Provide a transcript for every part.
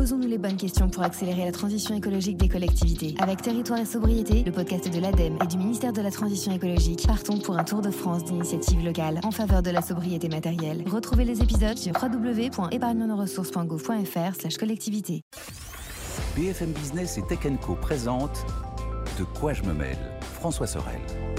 Posons-nous les bonnes questions pour accélérer la transition écologique des collectivités. Avec Territoire et Sobriété, le podcast de l'ADEME et du ministère de la Transition écologique, partons pour un tour de France d'initiatives locales en faveur de la sobriété matérielle. Retrouvez les épisodes sur www.épargnenosressources.gouv.fr/collectivité. BFM Business et Tech & Co présentent De quoi je me mêle, François Sorel.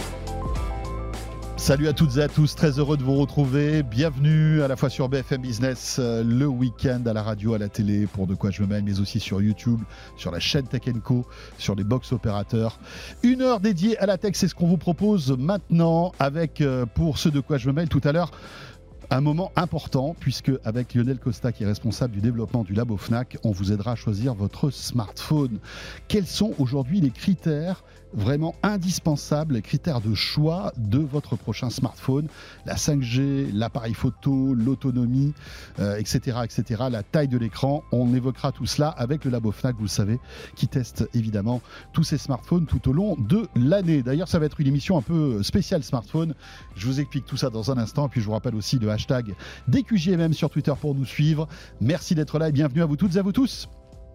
Salut à toutes et à tous, très heureux de vous retrouver. Bienvenue à la fois sur BFM Business, le week-end à la radio, à la télé pour De quoi je me mêle, mais aussi sur YouTube, sur la chaîne Tech & Co, sur les box opérateurs. Une heure dédiée à la tech, c'est ce qu'on vous propose maintenant avec, pour ce De quoi je me mêle tout à l'heure, un moment important, puisque avec Lionel Costa, qui est responsable du développement du Labo Fnac, on vous aidera à choisir votre smartphone. Quels sont aujourd'hui les critères vraiment indispensables, les critères de choix de votre prochain smartphone? La 5G, l'appareil photo, l'autonomie, etc., la taille de l'écran. On évoquera tout cela avec le Labo Fnac, vous le savez, qui teste évidemment tous ces smartphones tout au long de l'année. D'ailleurs, ça va être une émission un peu spéciale smartphone. Je vous explique tout ça dans un instant. Et puis, je vous rappelle aussi le hashtag DQJMM sur Twitter pour nous suivre. Merci d'être là et bienvenue à vous toutes et à vous tous.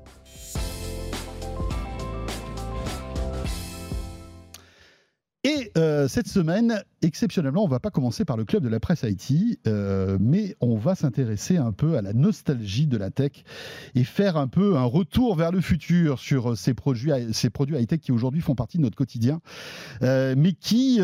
Et cette semaine, exceptionnellement, on ne va pas commencer par le club de la presse IT, mais on va s'intéresser un peu à la nostalgie de la tech et faire un peu un retour vers le futur sur ces produits high-tech qui aujourd'hui font partie de notre quotidien, mais qui,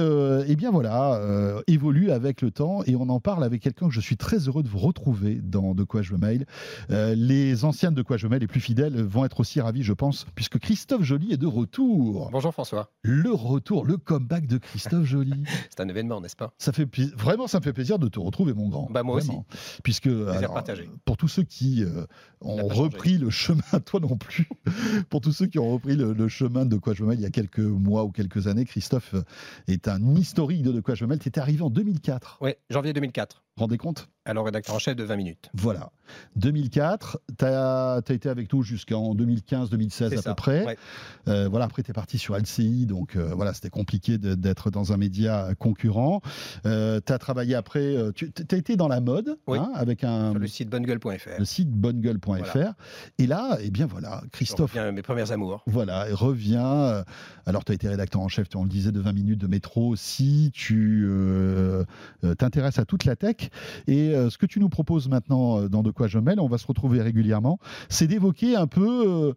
évoluent avec le temps. Et on en parle avec quelqu'un que je suis très heureux de vous retrouver dans De quoi je me mêle. Les anciennes De quoi je me mêle, les plus fidèles, vont être aussi ravis, je pense, puisque Christophe Joly est de retour. Bonjour François. Le retour, le comeback de Christophe Joly. C'est un événement, n'est-ce pas ? Ça me fait plaisir de te retrouver, mon grand. Moi vraiment. aussi. Puisque, pour tous ceux qui ont repris le chemin, toi non plus, pour tous ceux qui ont repris le chemin de quoi je me mêle il y a quelques mois ou quelques années, Christophe est un historique de quoi je me mêle. Tu étais arrivé en 2004. Oui, janvier 2004. Rendez compte ? Alors, rédacteur en chef de 20 minutes. Voilà. 2004, tu as été avec nous jusqu'en 2015-2016 à peu près. Ouais. Après, tu es parti sur LCI, donc c'était compliqué d'être dans un média concurrent. Tu as travaillé après, tu as été dans la mode, oui, avec sur le site bonnegueule.fr. Le site bonnegueule.fr. Voilà. Et là, Christophe. Mes premières amours. Voilà, il revient. Alors, tu as été rédacteur en chef, on le disait, de 20 minutes de métro aussi. Tu t'intéresses à toute la tech. Et ce que tu nous proposes maintenant dans De quoi je me mêle, on va se retrouver régulièrement, c'est d'évoquer un peu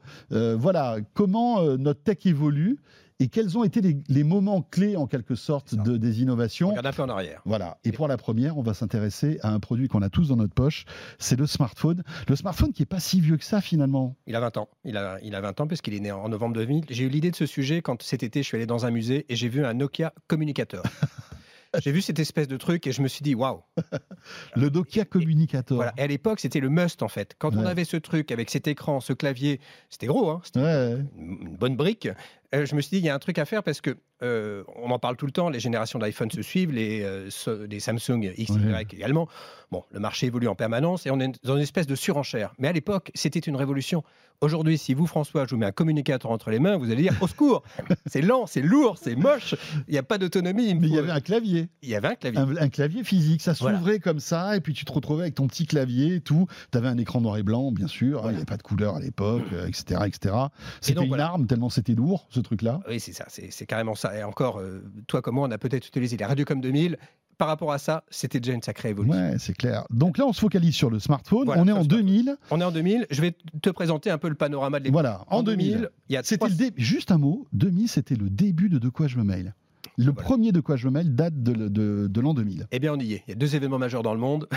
comment notre tech évolue et quels ont été les moments clés en quelque sorte des innovations. On regarde un peu en arrière. Voilà. Et pour la première, on va s'intéresser à un produit qu'on a tous dans notre poche, c'est le smartphone. Le smartphone qui n'est pas si vieux que ça finalement. Il a 20 ans. Il a 20 ans puisqu'il est né en novembre 2000. J'ai eu l'idée de ce sujet quand cet été je suis allé dans un musée et j'ai vu un Nokia Communicator. J'ai vu cette espèce de truc et je me suis dit waouh. Le Nokia Communicator. Voilà. Et à l'époque, c'était le must en fait. Quand on avait ce truc avec cet écran, ce clavier, c'était gros, hein, c'était une bonne brique. Je me suis dit il y a un truc à faire parce que on en parle tout le temps. Les générations d'iPhone se suivent, les Samsung XY également. Bon, le marché évolue en permanence et on est dans une espèce de surenchère. Mais à l'époque, c'était une révolution. Aujourd'hui, si vous, François, je vous mets un communicateur entre les mains, vous allez dire au secours. C'est lent, c'est lourd, c'est moche. Il n'y a pas d'autonomie. Mais il y avait un clavier. Il y avait un clavier. Un clavier physique. Ça s'ouvrait comme ça et puis tu te retrouvais avec ton petit clavier et tout. Tu avais un écran noir et blanc, bien sûr. Il n'y avait pas de couleur à l'époque, etc. C'était une arme tellement c'était lourd, ce truc-là. Oui, c'est ça. C'est carrément ça. Et encore, toi comme moi, on a peut-être utilisé les Radiocom 2000. Par rapport à ça, c'était déjà une sacrée évolution. Ouais, c'est clair. Donc là, on se focalise sur le smartphone. Voilà, on est en 2000. On est en 2000. Je vais te présenter un peu le panorama de l'époque. Voilà, en 2000. Juste un mot. 2000, c'était le début de quoi je me mêle. Le premier De quoi je me mêle date de l'an 2000. Eh bien, on y est. Il y a 2 événements majeurs dans le monde.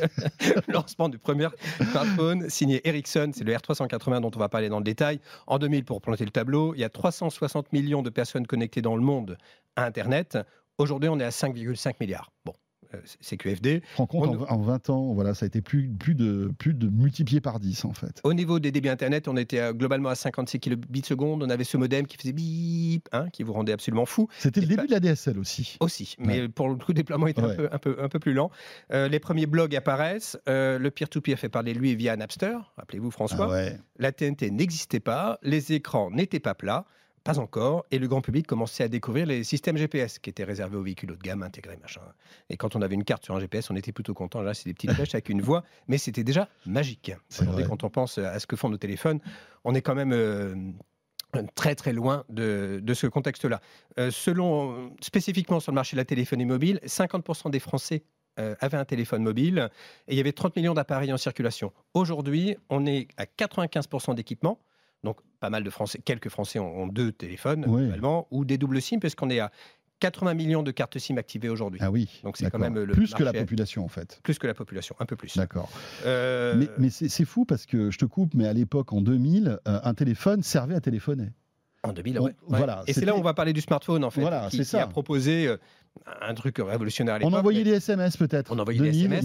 Le lancement du premier smartphone signé Ericsson, c'est le R380 dont on va parler dans le détail. En 2000, pour planter le tableau, il y a 360 millions de personnes connectées dans le monde à Internet. Aujourd'hui, on est à 5,5 milliards. Bon, c'est QFD. Rends compte, en 20 ans, voilà, ça a été plus de multiplié par 10 en fait. Au niveau des débits Internet, on était globalement à 56 kilobits seconde. On avait ce modem qui faisait bip, qui vous rendait absolument fou. C'était le début de la DSL aussi. Mais pour le coup, le déploiement était un peu plus lent. Les premiers blogs apparaissent. Le peer-to-peer fait parler de lui via Napster. Rappelez-vous François. La TNT n'existait pas. Les écrans n'étaient pas plats. pas encore. Et le grand public commençait à découvrir les systèmes GPS qui étaient réservés aux véhicules haut de gamme, intégrés, machin. Et quand on avait une carte sur un GPS, on était plutôt content. Là, c'est des petites flèches avec une voix, mais c'était déjà magique. Quand on pense à ce que font nos téléphones, on est quand même très très loin de ce contexte-là. Spécifiquement sur le marché de la téléphonie mobile, 50% des Français avaient un téléphone mobile et il y avait 30 millions d'appareils en circulation. Aujourd'hui, on est à 95% d'équipements. Donc, pas mal de Français, quelques Français ont 2 téléphones, globalement, ou des doubles SIM, parce qu'on est à 80 millions de cartes SIM activées aujourd'hui. Ah oui, donc c'est quand même le plus que la marché, population, en fait. Plus que la population, un peu plus. D'accord. Mais c'est fou, parce que je te coupe, mais à l'époque, en 2000, un téléphone servait à téléphoner. En 2000, ouais. Voilà, et c'est là où on va parler du smartphone, en fait, voilà, qui a proposé un truc révolutionnaire à l'époque. On envoyait des SMS, peut-être. On envoyait des SMS. Il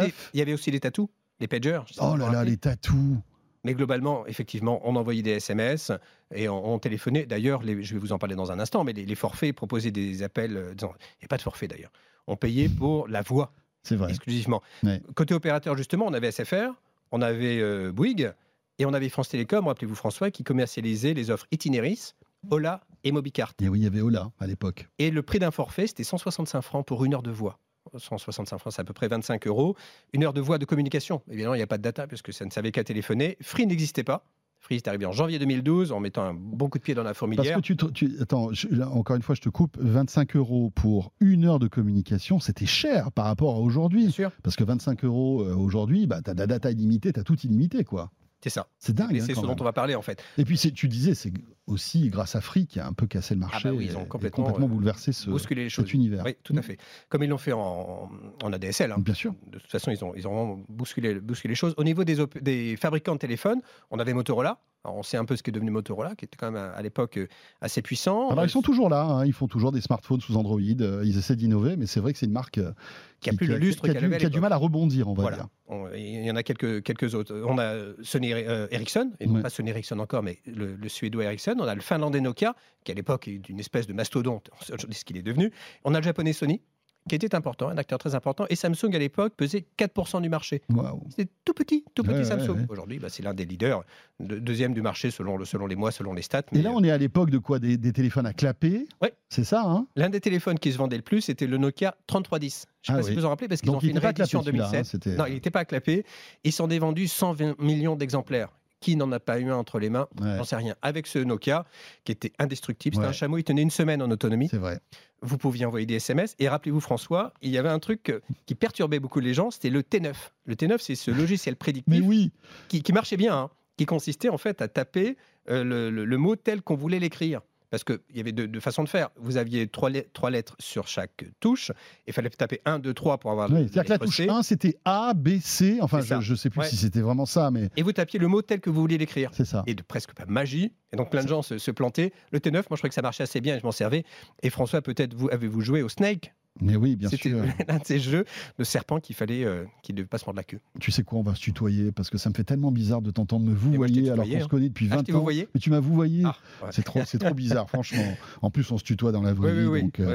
y avait aussi des tatous, les pagers. Oh là là, les tatous. Mais globalement, effectivement, on envoyait des SMS et on téléphonait. D'ailleurs, je vais vous en parler dans un instant, mais les forfaits proposaient des appels. Il n'y a pas de forfait d'ailleurs. On payait pour la voix. C'est vrai. Exclusivement. Ouais. Côté opérateur, justement, on avait SFR, on avait Bouygues et on avait France Télécom, rappelez-vous François, qui commercialisait les offres Itinéris, Ola et Mobicart. Et oui, il y avait Ola à l'époque. Et le prix d'un forfait, c'était 165 francs pour 1 heure de voix. 165 francs, c'est à peu près 25 €. 1 heure de voix de communication. Évidemment, il n'y a pas de data, puisque ça ne savait qu'à téléphoner. Free n'existait pas. Free est arrivé en janvier 2012, en mettant un bon coup de pied dans la fourmilière. Parce que attends, encore une fois, je te coupe. 25 € pour 1 heure de communication, c'était cher par rapport à aujourd'hui. Bien sûr. Parce que 25 € aujourd'hui, tu as de la data illimitée, tu as tout illimité, quoi. C'est ça. C'est dingue. Et c'est ce dont on va parler, en fait. Et puis, tu disais, c'est aussi grâce à Free qui a un peu cassé le marché. Ils ont complètement bouleversé cet univers. Oui, tout à fait. Comme ils l'ont fait en ADSL. Bien sûr. De toute façon, ils ont vraiment bousculé les choses. Au niveau des fabricants de téléphones, on avait Motorola. Alors, on sait un peu ce qu'est devenu Motorola, qui était quand même à l'époque assez puissant. Alors, ils sont toujours là. Hein. Ils font toujours des smartphones sous Android. Ils essaient d'innover, mais c'est vrai que c'est une marque qui a plus le lustre qu'elle avait à l'époque. Qui a du mal à rebondir, on va dire. Il y en a quelques autres. On a Sony Ericsson, et non pas Sony Ericsson encore, mais le suédois Ericsson. On a le finlandais Nokia, qui à l'époque est une espèce de mastodonte. Aujourd'hui, ce qu'il est devenu. On a le japonais Sony, qui était important, un acteur très important. Et Samsung, à l'époque, pesait 4% du marché. Wow. C'était tout petit Samsung. Ouais. Aujourd'hui, c'est l'un des leaders, deuxième du marché selon les mois, selon les stats. Et là, on est à l'époque de quoi, des téléphones à clapper. Ouais. C'est ça, hein. L'un des téléphones qui se vendait le plus, c'était le Nokia 3310. Je ne sais pas si vous en rappelez, parce qu'ils ont fait une réédition en 2007. Non, il n'était pas clappé. Il s'en est vendu 120 millions d'exemplaires. Qui n'en a pas eu un entre les mains? J'en sais rien. Avec ce Nokia, qui était indestructible, c'était un chameau, il tenait 1 semaine en autonomie. C'est vrai. Vous pouviez envoyer des SMS. Et rappelez-vous, François, il y avait un truc qui perturbait beaucoup les gens, c'était le T9. Le T9, c'est ce logiciel prédictif qui marchait bien, hein, qui consistait en fait à taper le mot tel qu'on voulait l'écrire. Parce qu'il y avait deux façons de faire. Vous aviez 3 lettres sur chaque touche. Il fallait taper 1, 2, 3 pour avoir c'est-à-dire que la touche 1, c'était A, B, C. Enfin, je ne sais plus si c'était vraiment ça. Mais... Et vous tapiez le mot tel que vous vouliez l'écrire. C'est ça. Et presque pas magie. Et donc, plein de gens se plantaient. Le T9, moi, je trouvais que ça marchait assez bien et je m'en servais. Et François, peut-être, avez-vous joué au Snake? Mais oui, bien sûr. C'était l'un de ces jeux de serpent qu'il ne devait pas se mordre la queue. Tu sais quoi, on va se tutoyer parce que ça me fait tellement bizarre de t'entendre me vouvoyer alors qu'on se connaît depuis 20 ans. Mais tu m'as vouvoyé. C'est trop bizarre, franchement. En plus, on se tutoie dans la vraie vie. Oui. Donc,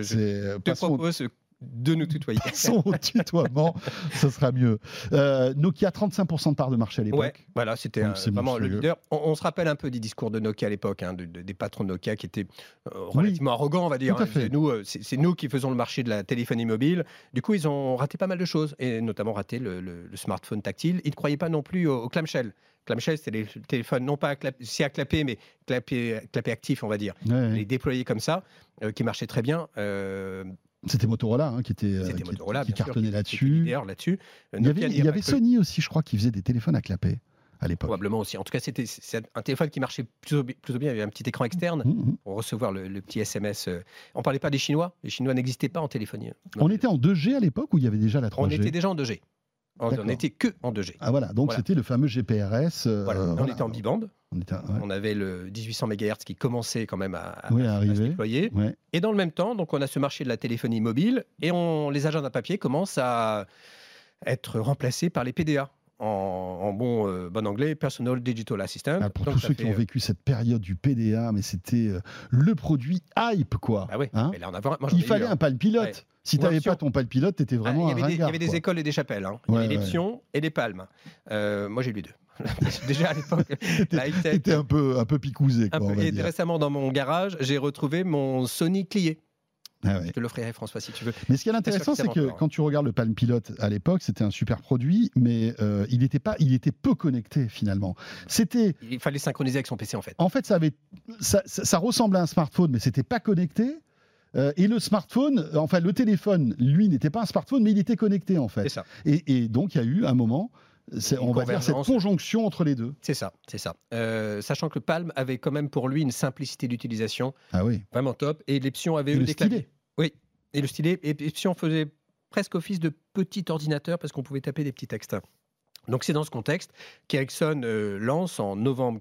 je te propose de nous tutoyer. Passons au tutoiement, ça sera mieux. Nokia, 35% de part de marché à l'époque. Ouais, voilà, c'était vraiment le leader. On se rappelle un peu des discours de Nokia à l'époque, hein, des patrons de Nokia qui étaient relativement arrogants, on va dire. C'est nous qui faisons le marché de la téléphonie mobile. Du coup, ils ont raté pas mal de choses, et notamment raté le smartphone tactile. Ils ne croyaient pas non plus au clamshell. Clamshell, c'était les téléphones, non pas à clapper, mais clapper actif, on va dire. Les déployer comme ça, qui marchaient très bien. C'était Motorola hein, qui cartonnait là-dessus. Il y avait Sony aussi, je crois, qui faisait des téléphones à clapper à l'époque. Probablement aussi. En tout cas, c'est un téléphone qui marchait plutôt bien. Il y avait un petit écran externe pour recevoir le petit SMS. On ne parlait pas des Chinois. Les Chinois n'existaient pas en téléphonie. On était en 2G à l'époque ou il y avait déjà la 3G? On était déjà en 2G. On n'était que en 2G. Ah voilà, donc c'était le fameux GPRS. On était en bibande. On avait le 1800 MHz qui commençait quand même à se déployer. Ouais. Et dans le même temps, donc on a ce marché de la téléphonie mobile et les agendas papier commencent à être remplacés par les PDA. En bon anglais, Personal Digital Assistant. Pour tous ceux qui ont vécu cette période du PDA, mais c'était le produit hype, quoi. Ah oui. Hein, mais là, il fallait un Palm Pilot. Ouais. Si tu n'avais pas ton Palm Pilot, tu étais vraiment un ringard. Il y avait des écoles et des chapelles. Hein. Il y avait les pions et les palmes. Moi, j'ai eu les deux. Déjà à l'époque, c'était un peu picousé. Et récemment, dans mon garage, j'ai retrouvé mon Sony Clié. Ah ouais. Je te l'offrirai, François, si tu veux. Mais ce qui est intéressant, c'est que quand tu regardes le Palm Pilot à l'époque, c'était un super produit, mais il était peu connecté finalement. Il fallait synchroniser avec son PC en fait. En fait, ça ressemblait à un smartphone, mais c'était pas connecté. Et le smartphone, enfin le téléphone, lui, n'était pas un smartphone, mais il était connecté en fait. C'est ça. Et donc il y a eu un moment. On va dire cette conjonction entre les deux. C'est ça. Sachant que le Palm avait quand même pour lui une simplicité d'utilisation vraiment top. Et l'Epsion avait eu des claviers. Oui, et le stylet. Et l'Epsion faisait presque office de petit ordinateur parce qu'on pouvait taper des petits textes. Donc c'est dans ce contexte qu'Ericsson lance en novembre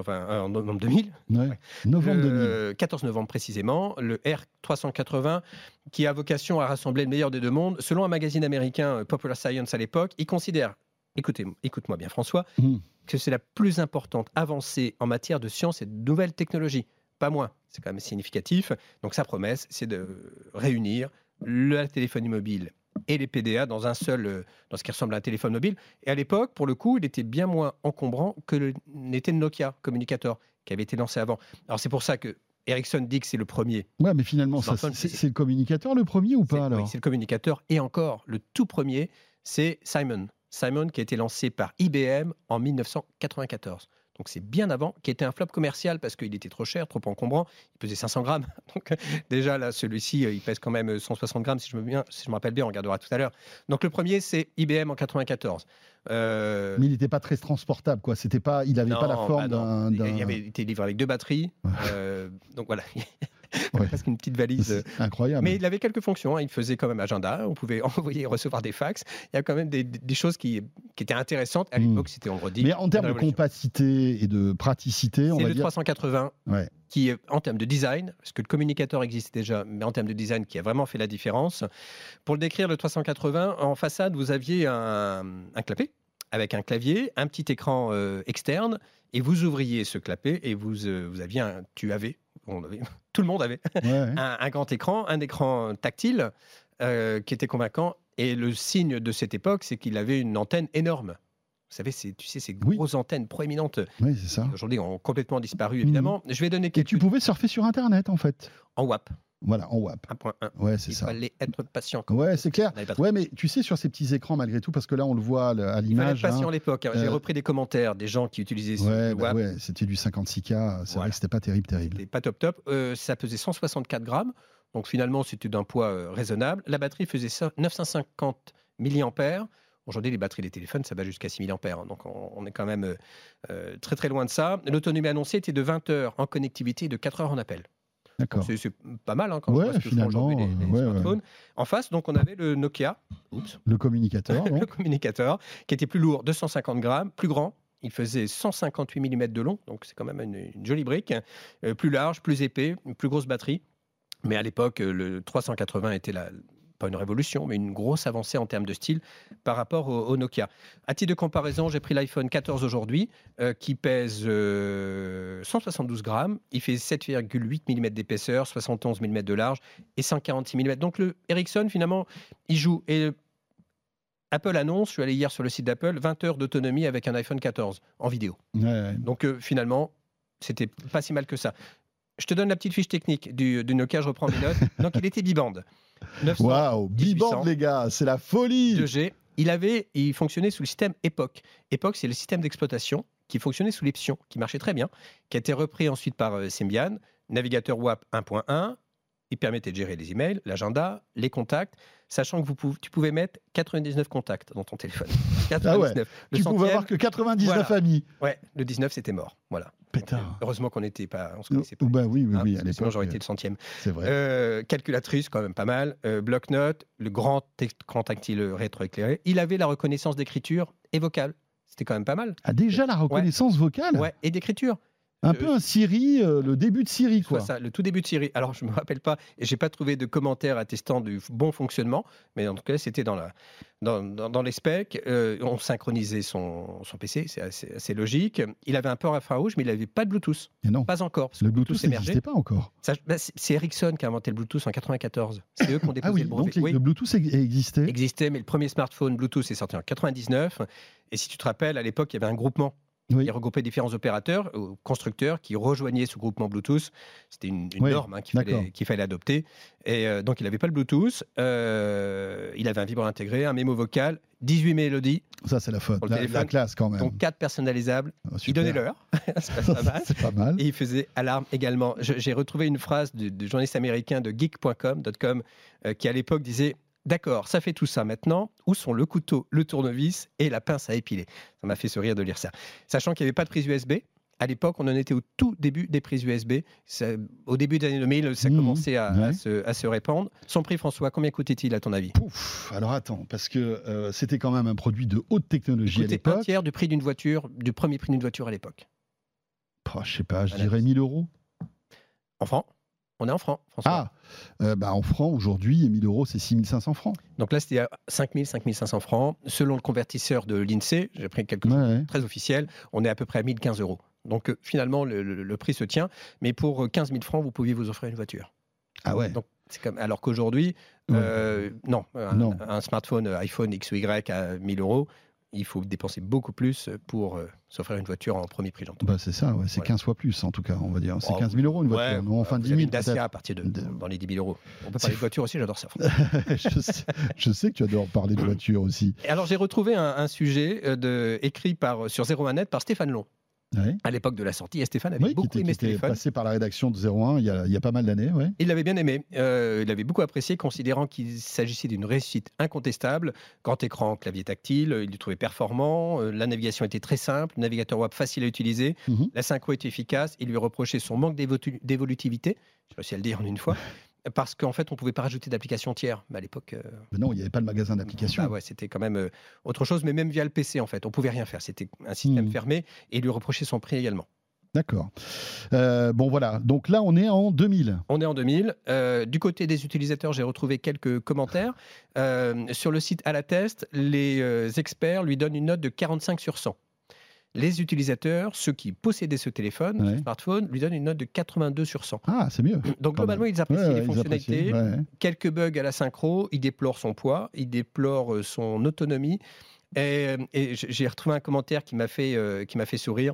2000, novembre 2000. 14 novembre précisément, le R380 qui a vocation à rassembler le meilleur des deux mondes. Selon un magazine américain, Popular Science à l'époque, il considère, écoute-moi bien François, que c'est la plus importante avancée en matière de science et de nouvelles technologies. Pas moins, c'est quand même significatif. Donc sa promesse, c'est de réunir la téléphonie mobile et les PDA dans ce qui ressemble à un téléphone mobile. Et à l'époque, pour le coup, il était bien moins encombrant que n'était le Nokia Communicator, qui avait été lancé avant. Alors c'est pour ça que Ericsson dit que c'est le premier. Ouais, mais finalement, c'est le communicateur le premier ou pas alors ? Oui, c'est le communicateur. Et encore, le tout premier, c'est Simon. Simon qui a été lancé par IBM en 1994. Donc c'est bien avant, qui était un flop commercial parce qu'il était trop cher, trop encombrant. Il pesait 500 grammes. Donc déjà là, celui-ci, il pèse quand même 160 grammes si je me rappelle bien. On regardera tout à l'heure. Donc le premier, c'est IBM en 94. Mais il n'était pas très transportable, quoi. Il n'avait pas la forme d'un. Il avait été livré avec 2 batteries. Donc voilà. Presque une petite valise. Incroyable. Mais il avait quelques fonctions. Il faisait quand même agenda. On pouvait envoyer et recevoir des fax. Il y a quand même des choses qui étaient intéressantes. À l'époque, c'était, on le redit. Mais en termes de compacité et de praticité, on va dire. C'est le 380 qui, en termes de design, parce que le communicateur existait déjà, mais en termes de design, qui a vraiment fait la différence. Pour le décrire, le 380, en façade, vous aviez un clapet avec un clavier, un petit écran externe, et vous ouvriez ce clapet et vous aviez tout le monde avait un grand écran, un écran tactile qui était convaincant. Et le signe de cette époque, c'est qu'il avait une antenne énorme. Vous savez, ces grosses antennes proéminentes. Oui, c'est ça. Aujourd'hui, ont complètement disparu, évidemment. Je vais donner quelques... Et tu pouvais surfer sur Internet, en fait. En WAP. Voilà, en WAP. 1.1. Ouais, c'est ça. Il fallait être patient. Ouais, c'est clair. Ouais, mais tu sais, sur ces petits écrans, malgré tout, parce que là, on le voit à l'image. Il fallait être patient à l'époque. J'ai repris des commentaires des gens qui utilisaient ce WAP. Ouais, c'était du 56K. C'est vrai que c'était pas terrible. C'était pas top. Ça pesait 164 grammes. Donc finalement, c'était d'un poids raisonnable. La batterie faisait 950 mAh. Aujourd'hui, les batteries des téléphones, ça va jusqu'à 6000 ampères. Donc, on est quand même très, très loin de ça. L'autonomie annoncée était de 20 heures en connectivité et de 4 heures en appel. D'accord. C'est pas mal quand on voit ce que font aujourd'hui les smartphones. En face, donc, on avait le Nokia. Le communicateur. Le communicateur, qui était plus lourd, 250 grammes, plus grand. Il faisait 158 mm de long. Donc, c'est quand même une jolie brique. Plus large, plus épais, une plus grosse batterie. Mais à l'époque, le 380 était pas une révolution, mais une grosse avancée en termes de style par rapport au Nokia. À titre de comparaison, j'ai pris l'iPhone 14 aujourd'hui, qui pèse 172 grammes. Il fait 7,8 mm d'épaisseur, 71 mm de large et 146 mm. Donc le Ericsson, finalement, il joue. Et Apple annonce, je suis allé hier sur le site d'Apple, 20 heures d'autonomie avec un iPhone 14 en vidéo. Donc finalement, c'était pas si mal que ça. Je te donne la petite fiche technique du Nokia, je reprends mes notes. Donc il était bibande. Waouh, bibande les gars, c'est la folie. 2G. Il fonctionnait sous le système Epoch. Epoch, c'est le système d'exploitation qui fonctionnait sous l'Epsion, qui marchait très bien, qui a été repris ensuite par Symbian. Navigateur WAP 1.1. Il permettait de gérer les emails, l'agenda, les contacts, sachant que tu pouvais mettre 99 contacts dans ton téléphone. 99. Tu pouvais avoir que 99 amis. Ouais, le 19 c'était mort. Voilà. Pétard. Heureusement qu'on n'était pas, on se connaissait pas. Oui, à l'époque. Sinon j'aurais été le 100e. C'est vrai. Calculatrice, quand même pas mal. Bloc-notes, le grand écran tactile rétroéclairé. Il avait la reconnaissance d'écriture et vocale. C'était quand même pas mal. Ah, déjà la reconnaissance vocale. Ouais, et d'écriture. Un peu un Siri, le début de Siri, quoi. Ça, le tout début de Siri. Alors, je ne me rappelle pas, et je n'ai pas trouvé de commentaires attestant du bon fonctionnement, mais en tout cas, c'était dans les specs. On synchronisait son PC, c'est assez logique. Il avait un port infrarouge, mais il n'avait pas de Bluetooth. Et non. Pas encore. Le Bluetooth n'existait pas encore. C'est Ericsson qui a inventé le Bluetooth en 94. C'est eux qui ont déposé le brevet. Donc le Bluetooth existait. Existait, mais le premier smartphone Bluetooth est sorti en 99. Et si tu te rappelles, à l'époque, il y avait un groupement qui regroupait différents opérateurs, constructeurs, qui rejoignaient ce groupement Bluetooth. C'était une norme qu'il fallait adopter. Et donc, il n'avait pas le Bluetooth. Il avait un vibreur intégré, un mémo vocal, 18 mélodies. Ça, c'est la classe quand même. Donc, 4 personnalisables. Il donnait l'heure. C'est pas mal. Et il faisait alarme également. J'ai retrouvé une phrase du journaliste américain de geek.com qui, à l'époque, disait: d'accord, ça fait tout ça maintenant. Où sont le couteau, le tournevis et la pince à épiler? Ça m'a fait sourire de lire ça. Sachant qu'il n'y avait pas de prise USB. À l'époque, on en était au tout début des prises USB. Au début des années 2000, ça commençait à se répandre. Son prix, François, combien coûtait-il à ton avis? Alors attends, parce que c'était quand même un produit de haute technologie à l'époque. Un tiers du prix d'une voiture, du premier prix d'une voiture à l'époque. Je sais pas, je dirais 1000 €. En francs? On est en francs, François. En francs, aujourd'hui, 1000 €, c'est 6500 francs. Donc là, c'était à 5000, 5500 francs. Selon le convertisseur de l'INSEE, j'ai pris quelque chose très officiel, on est à peu près à 1015 €. Donc finalement, le prix se tient. Mais pour 15 000 francs, vous pouviez vous offrir une voiture. Ah ouais. Donc, alors qu'aujourd'hui, un smartphone iPhone X ou Y à 1000 €, il faut dépenser beaucoup plus pour s'offrir une voiture en premier prix, j'entends. C'est ça, c'est 15 fois plus en tout cas, on va dire. C'est 15 000 € une voiture, non, enfin 10 000 une Dacia à partir dans les 10 000 €. On peut parler de voiture aussi, j'adore ça. je sais que tu adores parler de voiture aussi. Et alors j'ai retrouvé un sujet écrit sur 01net par Stéphane Long. Ouais. À l'époque de la sortie, et Stéphane avait beaucoup aimé ce téléphone. Il était passé par la rédaction de 01 il y a pas mal d'années. Ouais. Il l'avait bien aimé. Il avait beaucoup apprécié, considérant qu'il s'agissait d'une réussite incontestable. Grand écran, clavier tactile, il le trouvait performant. La navigation était très simple, le navigateur web facile à utiliser. La synchro était efficace. Il lui reprochait son manque d'évolutivité. Je réussi à le dire en une fois. Parce qu'en fait, on ne pouvait pas rajouter d'applications tiers. Mais à l'époque. Mais non, il n'y avait pas le magasin d'applications. C'était quand même autre chose, mais même via le PC, en fait. On ne pouvait rien faire. C'était un système fermé. Et il lui reprochait son prix également. D'accord. Voilà. Donc là, on est en 2000. On est en 2000. Du côté des utilisateurs, j'ai retrouvé quelques commentaires. Sur le site Alatest, les experts lui donnent une note de 45 sur 100. Les utilisateurs, ceux qui possédaient ce téléphone, ce smartphone, lui donnent une note de 82 sur 100. Ah, c'est mieux. Donc globalement, ils apprécient les fonctionnalités. Quelques bugs à la synchro. Ils déplorent son poids. Ils déplorent son autonomie. Et j'ai retrouvé un commentaire qui m'a fait sourire.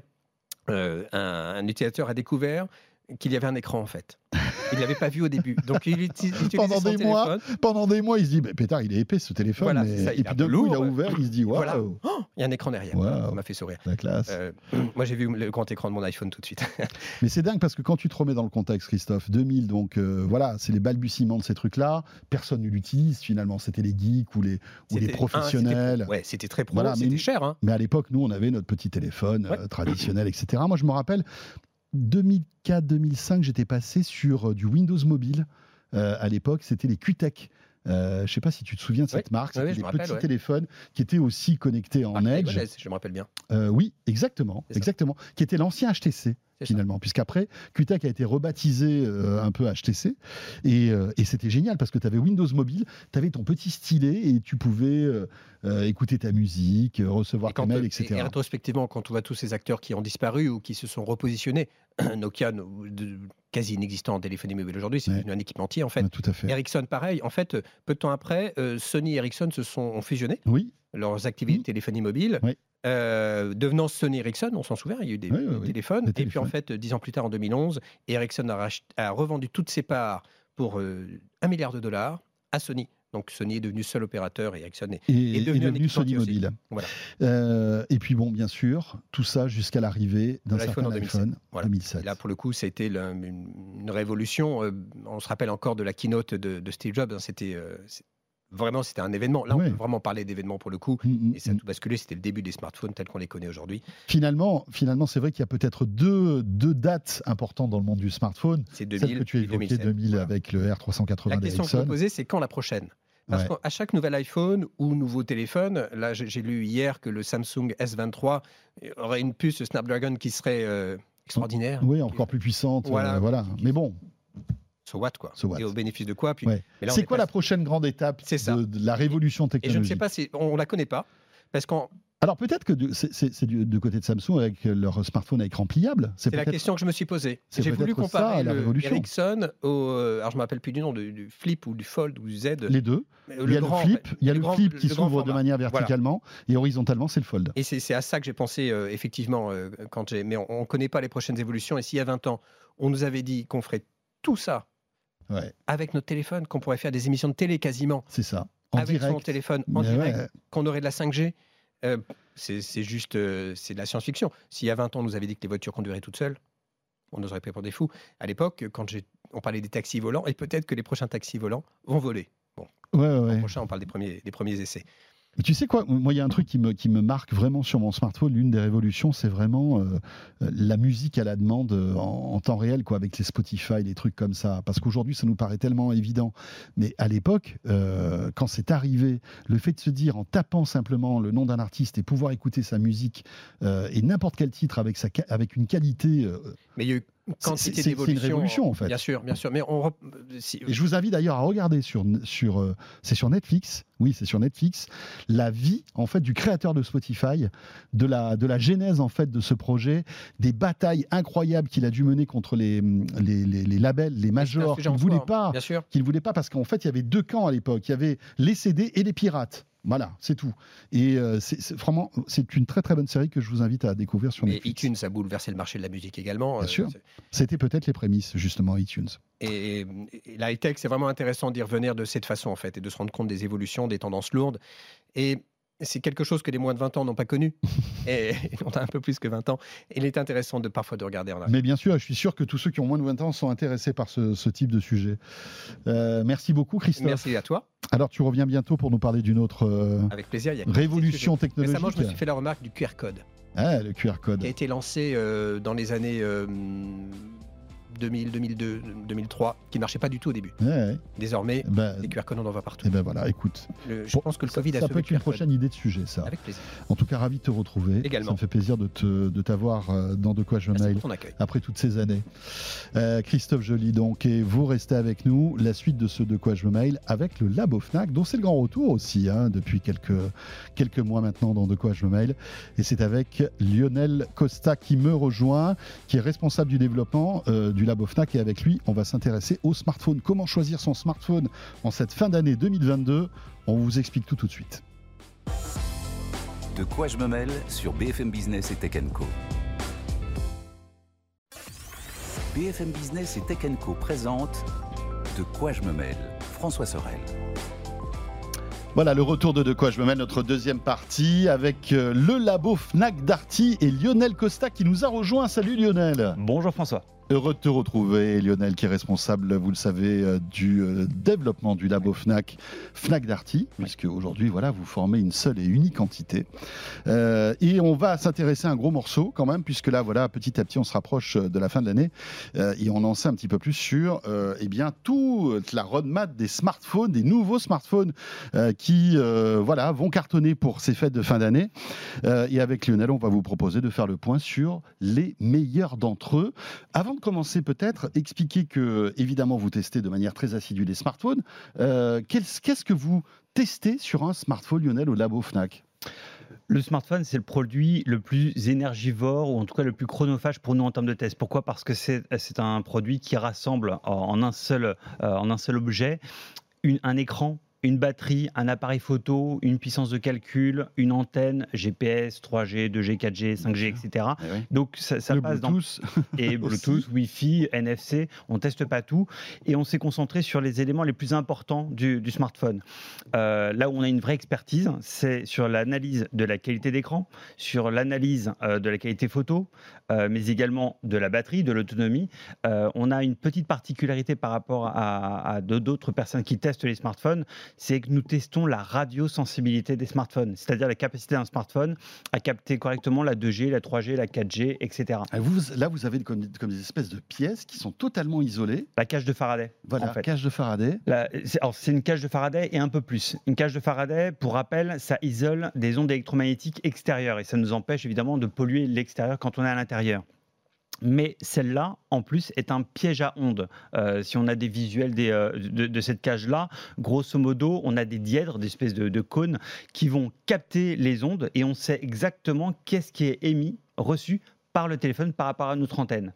Un utilisateur a découvert qu'il y avait un écran en fait. Il ne l'avait pas vu au début. Donc il utilisait pendant des mois, il se dit pétard, il est épais ce téléphone. Voilà, et puis d'un coup, il a ouvert, il se dit waouh. Voilà. Il y a un écran derrière. Ça m'a fait sourire. La classe. Moi, j'ai vu le grand écran de mon iPhone tout de suite. Mais c'est dingue parce que quand tu te remets dans le contexte, Christophe, 2000, donc c'est les balbutiements de ces trucs-là. Personne ne l'utilise finalement. C'était les geeks ou les professionnels. C'était très pro. C'était cher. Hein. Mais à l'époque, nous, on avait notre petit téléphone traditionnel, etc. Moi, je me rappelle. 2004-2005, j'étais passé sur du Windows Mobile. À l'époque, c'était les QTech. Je ne sais pas si tu te souviens de cette marque. C'était des petits téléphones qui étaient aussi connectés en Edge. Je me rappelle bien. Oui, exactement. Qui était l'ancien HTC. Finalement, puisqu'après, QTech a été rebaptisé un peu HTC, et c'était génial parce que tu avais Windows Mobile, tu avais ton petit stylet et tu pouvais écouter ta musique, recevoir tes mails, etc. Et rétrospectivement, quand on voit tous ces acteurs qui ont disparu ou qui se sont repositionnés, Nokia, quasi inexistant en téléphonie mobile aujourd'hui, c'est devenu un équipementier en fait. Tout à fait. Ericsson, pareil. En fait, peu de temps après, Sony et Ericsson ont fusionné leurs activités de téléphonie mobile. Devenant Sony Ericsson, on s'en souvient, il y a eu des téléphones. Et puis en fait, 10 ans plus tard, en 2011, Ericsson a revendu toutes ses parts pour $1 milliard à Sony. Donc Sony est devenu seul opérateur et Ericsson est devenu Sony Mobile. Voilà. Et puis bien sûr, tout ça jusqu'à l'arrivée d'un certain iPhone en 2007. Et là, pour le coup, ça a été une révolution. On se rappelle encore de la keynote de Steve Jobs. Vraiment, c'était un événement. Là, on peut vraiment parler d'événement pour le coup. Et ça a tout basculé. C'était le début des smartphones tels qu'on les connaît aujourd'hui. Finalement, c'est vrai qu'il y a peut-être deux dates importantes dans le monde du smartphone. C'est 2000 celle que tu as évoquée, 2000 avec le R380 d'Ericsson. La question que je me posais, c'est quand la prochaine ? Parce qu'à chaque nouvel iPhone ou nouveau téléphone, là j'ai lu hier que le Samsung S23 aurait une puce Snapdragon qui serait extraordinaire. Oui, encore plus puissante. Voilà. Mais bon. So what, quoi. Et au bénéfice de quoi C'est quoi la prochaine grande étape de la révolution technologique ? Et je ne sais pas on ne la connaît pas. Parce qu'à Alors peut-être que c'est du côté de Samsung avec leur smartphone à écran pliable. C'est la question que je me suis posée. J'ai voulu comparer le Ericsson alors je ne me rappelle plus du nom, du Flip ou du Fold ou du Z. Les deux. Il y a le Flip qui s'ouvre de manière verticalement et horizontalement, c'est le Fold. Et c'est à ça que j'ai pensé effectivement mais on ne connaît pas les prochaines évolutions. Et s'il y a 20 ans, on nous avait dit qu'on ferait tout ça avec notre téléphone, qu'on pourrait faire des émissions de télé quasiment. C'est ça. Avec son téléphone en direct, qu'on aurait de la 5G. C'est juste c'est de la science-fiction. S'il y a 20 ans, on nous avait dit que les voitures conduiraient toutes seules, on nous aurait pris pour des fous. À l'époque, on parlait des taxis volants, et peut-être que les prochains taxis volants vont voler. Bon, l'an prochain, on parle des premiers essais. Mais tu sais quoi, moi il y a un truc qui me marque vraiment sur mon smartphone, l'une des révolutions, c'est vraiment la musique à la demande en temps réel, quoi, avec les Spotify, les trucs comme ça. Parce qu'aujourd'hui ça nous paraît tellement évident. Mais à l'époque, quand c'est arrivé, le fait de se dire en tapant simplement le nom d'un artiste et pouvoir écouter sa musique et n'importe quel titre avec une qualité... Mais il y a eu quantité d'évolution. C'est une révolution en fait. Bien sûr. Mais et je vous invite d'ailleurs à regarder c'est sur Netflix. Oui, c'est sur Netflix. La vie en fait du créateur de Spotify, de la genèse en fait de ce projet, des batailles incroyables qu'il a dû mener contre les labels, les majors qu'il ne voulait pas parce qu'en fait il y avait deux camps à l'époque. Il y avait les CD et les pirates. Voilà, c'est tout. Et vraiment, c'est une très très bonne série que je vous invite à découvrir sur Netflix. iTunes a bouleversé le marché de la musique également. Bien sûr. C'était peut-être les prémices, justement, iTunes. Et la high-tech, c'est vraiment intéressant d'y revenir de cette façon, en fait, et de se rendre compte des évolutions, des tendances lourdes. Et c'est quelque chose que les moins de 20 ans n'ont pas connu. Et on a un peu plus que 20 ans. Et il est intéressant parfois de regarder en arrière. Mais bien sûr, je suis sûr que tous ceux qui ont moins de 20 ans sont intéressés par ce type de sujet. Merci beaucoup, Christophe. Merci à toi. Alors, tu reviens bientôt pour nous parler d'une autre Avec plaisir, révolution technologique. Récemment, je me suis fait la remarque du QR code. Ah, le QR code. Qui a été lancé dans les années 2000, 2002, 2003, qui ne marchait pas du tout au début. Désormais, les QR codes, on en voit partout. Et ben voilà, écoute. Je pense que le Covid a sauvé ça peut être une prochaine idée de sujet, ça. Avec plaisir. En tout cas, ravi de te retrouver. Également. Ça me fait plaisir de t'avoir dans De quoi je me mail après toutes ces années. Christophe Joly, donc, et vous restez avec nous. La suite de ce De quoi je me mail avec le Labo Fnac, dont c'est le grand retour aussi, depuis quelques mois maintenant dans De quoi je me mail. Et c'est avec Lionel Costa qui me rejoint, qui est responsable du développement du Labo Fnac, et avec lui on va s'intéresser au smartphone. Comment choisir son smartphone en cette fin d'année 2022? On vous explique tout de suite. De quoi je me mêle sur BFM Business et Tech & Co. BFM Business et Tech & Co présente De quoi je me mêle, François Sorel. Voilà, le retour de quoi je me mêle, notre deuxième partie avec le Labo Fnac Darty et Lionel Costa qui nous a rejoint. Salut Lionel. Bonjour François. Heureux de te retrouver, Lionel, qui est responsable, vous le savez, du développement du Labo Fnac Darty, puisque aujourd'hui, voilà, vous formez une seule et unique entité. Et on va s'intéresser à un gros morceau quand même, puisque là, voilà, petit à petit, on se rapproche de la fin de l'année et on en sait un petit peu plus sur, toute la roadmap des smartphones, des nouveaux smartphones qui, vont cartonner pour ces fêtes de fin d'année. Et avec Lionel, on va vous proposer de faire le point sur les meilleurs d'entre eux. Avant de commencer, peut-être expliquer que, évidemment, vous testez de manière très assidue les smartphones. Qu'est-ce que vous testez sur un smartphone, Lionel, au Labo Fnac ? Le smartphone, c'est le produit le plus énergivore, ou en tout cas le plus chronophage pour nous en termes de test. Pourquoi ? Parce que c'est un produit qui rassemble en un seul objet un écran, une batterie, un appareil photo, une puissance de calcul, une antenne, GPS, 3G, 2G, 4G, 5G, etc. Donc ça passe Bluetooth. Et Bluetooth, Wi-Fi, NFC, on ne teste pas tout. Et on s'est concentré sur les éléments les plus importants du smartphone. Là où on a une vraie expertise, c'est sur l'analyse de la qualité d'écran, sur l'analyse de la qualité photo, mais également de la batterie, de l'autonomie. On a une petite particularité par rapport à d'autres personnes qui testent les smartphones, c'est que nous testons la radiosensibilité des smartphones, c'est-à-dire la capacité d'un smartphone à capter correctement la 2G, la 3G, la 4G, etc. Là, vous avez comme des espèces de pièces qui sont totalement isolées. La cage de Faraday. Voilà, en fait. Cage de Faraday. C'est une cage de Faraday et un peu plus. Une cage de Faraday, pour rappel, ça isole des ondes électromagnétiques extérieures et ça nous empêche évidemment de polluer l'extérieur quand on est à l'intérieur. Mais celle-là, en plus, est un piège à ondes. Si on a des visuels de cette cage-là, grosso modo, on a des dièdres, des espèces de cônes qui vont capter les ondes et on sait exactement qu'est-ce qui est émis, reçu par le téléphone par rapport à notre antenne.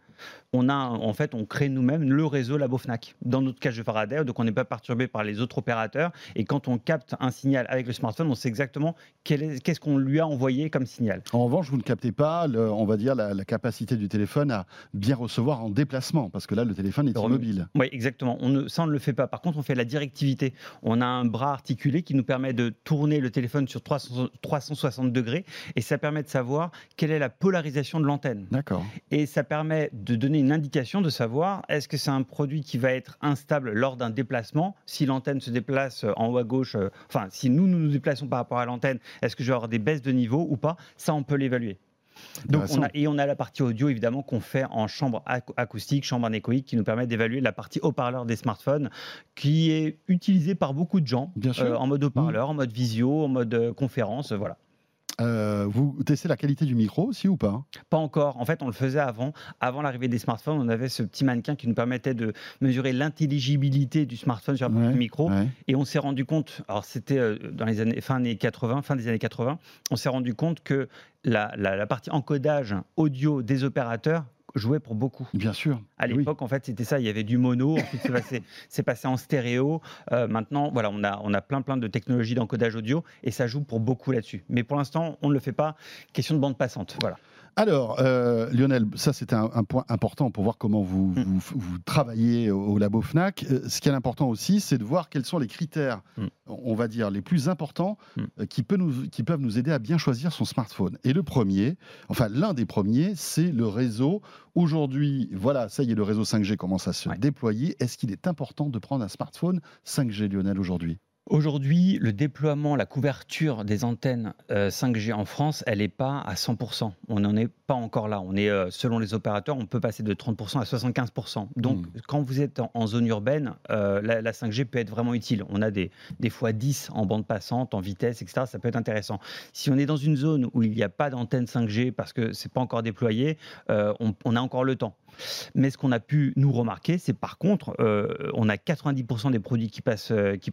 On crée nous-mêmes le réseau Labo Fnac dans notre cage de Faraday, donc on n'est pas perturbé par les autres opérateurs. Et quand on capte un signal avec le smartphone, on sait exactement qu'est-ce qu'on lui a envoyé comme signal. En revanche, vous ne captez pas, on va dire, la capacité du téléphone à bien recevoir en déplacement, parce que là, le téléphone est immobile. Oui, exactement. Ça, on ne le fait pas. Par contre, on fait la directivité. On a un bras articulé qui nous permet de tourner le téléphone sur 360 degrés, et ça permet de savoir quelle est la polarisation de l'antenne. D'accord. Et ça permet de donner une indication de savoir est-ce que c'est un produit qui va être instable lors d'un déplacement, si l'antenne se déplace en haut à gauche, si nous nous déplaçons par rapport à l'antenne, est-ce que je vais avoir des baisses de niveau ou pas? Ça, on peut l'évaluer. Donc on a la partie audio évidemment qu'on fait en chambre acoustique, chambre anéchoïque, qui nous permet d'évaluer la partie haut-parleur des smartphones, qui est utilisée par beaucoup de gens, en mode haut-parleur, en mode visio, en mode conférence, voilà. Vous testez la qualité du micro aussi ou pas? Pas encore. En fait, on le faisait avant. Avant l'arrivée des smartphones, on avait ce petit mannequin qui nous permettait de mesurer l'intelligibilité du smartphone sur le micro. Ouais. Et on s'est rendu compte, alors c'était dans les années, fin des années 80, on s'est rendu compte que la partie encodage audio des opérateurs jouait pour beaucoup. Bien sûr. À l'époque, en fait, c'était ça. Il y avait du mono. Ensuite, c'est passé en stéréo. Maintenant, voilà, on a plein de technologies d'encodage audio et ça joue pour beaucoup là-dessus. Mais pour l'instant, on ne le fait pas. Question de bande passante. Voilà. Alors, Lionel, ça c'était un point important pour voir comment vous travaillez au Labo Fnac. Ce qui est important aussi, c'est de voir quels sont les critères, on va dire, les plus importants qui peuvent nous aider à bien choisir son smartphone. Et l'un des premiers, c'est le réseau. Aujourd'hui, voilà, ça y est, le réseau 5G commence à se déployer. Est-ce qu'il est important de prendre un smartphone 5G, Lionel, aujourd'hui ? Aujourd'hui, le déploiement, la couverture des antennes 5G en France, elle n'est pas à 100%. On n'en est pas encore là. On est, selon les opérateurs, on peut passer de 30% à 75%. Donc, quand vous êtes en zone urbaine, la 5G peut être vraiment utile. On a des fois 10 en bande passante, en vitesse, etc. Ça peut être intéressant. Si on est dans une zone où il n'y a pas d'antenne 5G parce que ce n'est pas encore déployé, on a encore le temps. Mais ce qu'on a pu nous remarquer, c'est par contre, on a 90% des produits qui passent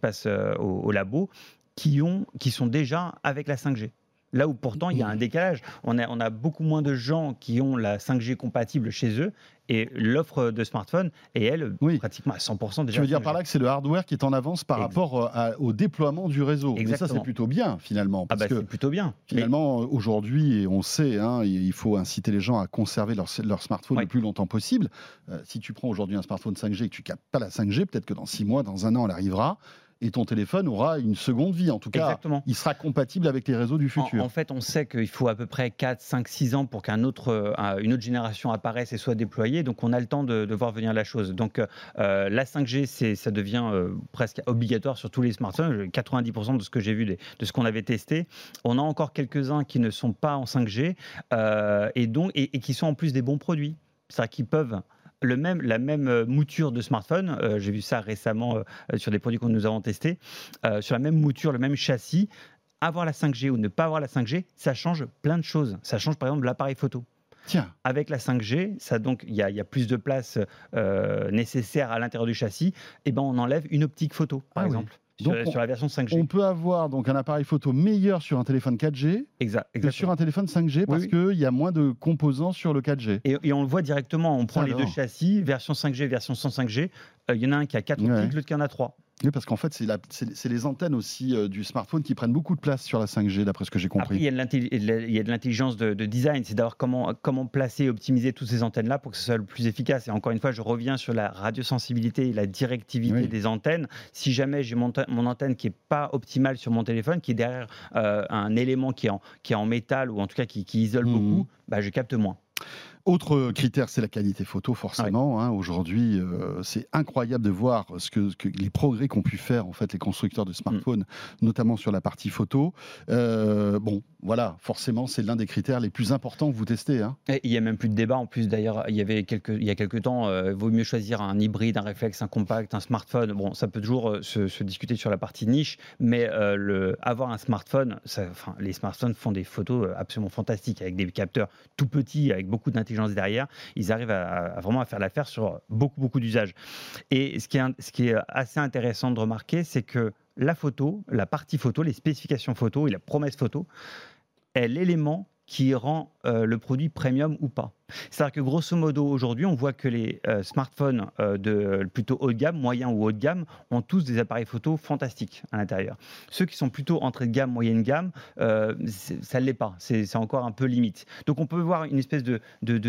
au labo qui sont déjà avec la 5G. Là où pourtant il y a un décalage. On a beaucoup moins de gens qui ont la 5G compatible chez eux et l'offre de smartphone est, elle, pratiquement à 100% déjà. Tu veux dire par là que c'est le hardware qui est en avance par rapport au déploiement du réseau. Exactement. Mais ça, c'est plutôt bien, finalement. Parce que c'est plutôt bien. Finalement, aujourd'hui, on sait, il faut inciter les gens à conserver leur smartphone le plus longtemps possible. Si tu prends aujourd'hui un smartphone 5G et que tu ne captes pas la 5G, peut-être que dans 6 mois, dans 1 an, elle arrivera. Et ton téléphone aura une seconde vie. En tout cas, il sera compatible avec les réseaux du futur. En fait, on sait qu'il faut à peu près 4, 5, 6 ans pour qu'une autre génération apparaisse et soit déployée. Donc, on a le temps de voir venir la chose. Donc, la 5G, ça devient presque obligatoire sur tous les smartphones. 90% de ce que j'ai vu, de ce qu'on avait testé. On a encore quelques-uns qui ne sont pas en 5G et qui sont en plus des bons produits. C'est-à-dire qu'ils peuvent... la même mouture de smartphone, j'ai vu ça récemment sur des produits que nous avons testés, sur la même mouture, le même châssis, avoir la 5G ou ne pas avoir la 5G, ça change plein de choses. Ça change par exemple l'appareil photo. Tiens. Avec la 5G, il y a plus de place nécessaire à l'intérieur du châssis, et on enlève une optique photo, par exemple. Sur la version 5G. On peut avoir donc un appareil photo meilleur sur un téléphone 4G que sur un téléphone 5G parce qu'il y a moins de composants sur le 4G. Et on le voit directement, on prend les deux châssis, version 5G, version sans 5G. Il y en a un qui a 4 optiques, l'autre qui en a 3. Oui, parce qu'en fait, c'est les antennes aussi du smartphone qui prennent beaucoup de place sur la 5G, d'après ce que j'ai compris. Après, il y a de l'intelligence de design, c'est d'avoir comment placer et optimiser toutes ces antennes-là pour que ce soit le plus efficace. Et encore une fois, je reviens sur la radiosensibilité et la directivité des antennes. Si jamais j'ai mon antenne qui n'est pas optimale sur mon téléphone, qui est derrière un élément qui est en métal ou en tout cas qui isole beaucoup, je capte moins. Autre critère, c'est la qualité photo, forcément. Aujourd'hui, c'est incroyable de voir les progrès qu'ont pu faire en fait les constructeurs de smartphones, notamment sur la partie photo. Voilà, forcément, c'est l'un des critères les plus importants que vous testez. Et il n'y a même plus de débat. En plus, d'ailleurs, il y a quelques temps, il vaut mieux choisir un hybride, un réflexe, un compact, un smartphone. Bon, ça peut toujours se discuter sur la partie niche, mais avoir un smartphone, les smartphones font des photos absolument fantastiques avec des capteurs tout petits, avec beaucoup d'intelligence d'intelligence derrière, ils arrivent à vraiment faire l'affaire sur beaucoup d'usages. Et ce qui est assez intéressant de remarquer, c'est que la photo, la partie photo, les spécifications photo et la promesse photo est l'élément qui rend le produit premium ou pas. C'est-à-dire que grosso modo, aujourd'hui, on voit que les smartphones plutôt haut de gamme, moyen ou haut de gamme, ont tous des appareils photo fantastiques à l'intérieur. Ceux qui sont plutôt entrée de gamme, moyenne gamme, ça ne l'est pas. C'est encore un peu limite. Donc on peut voir une espèce de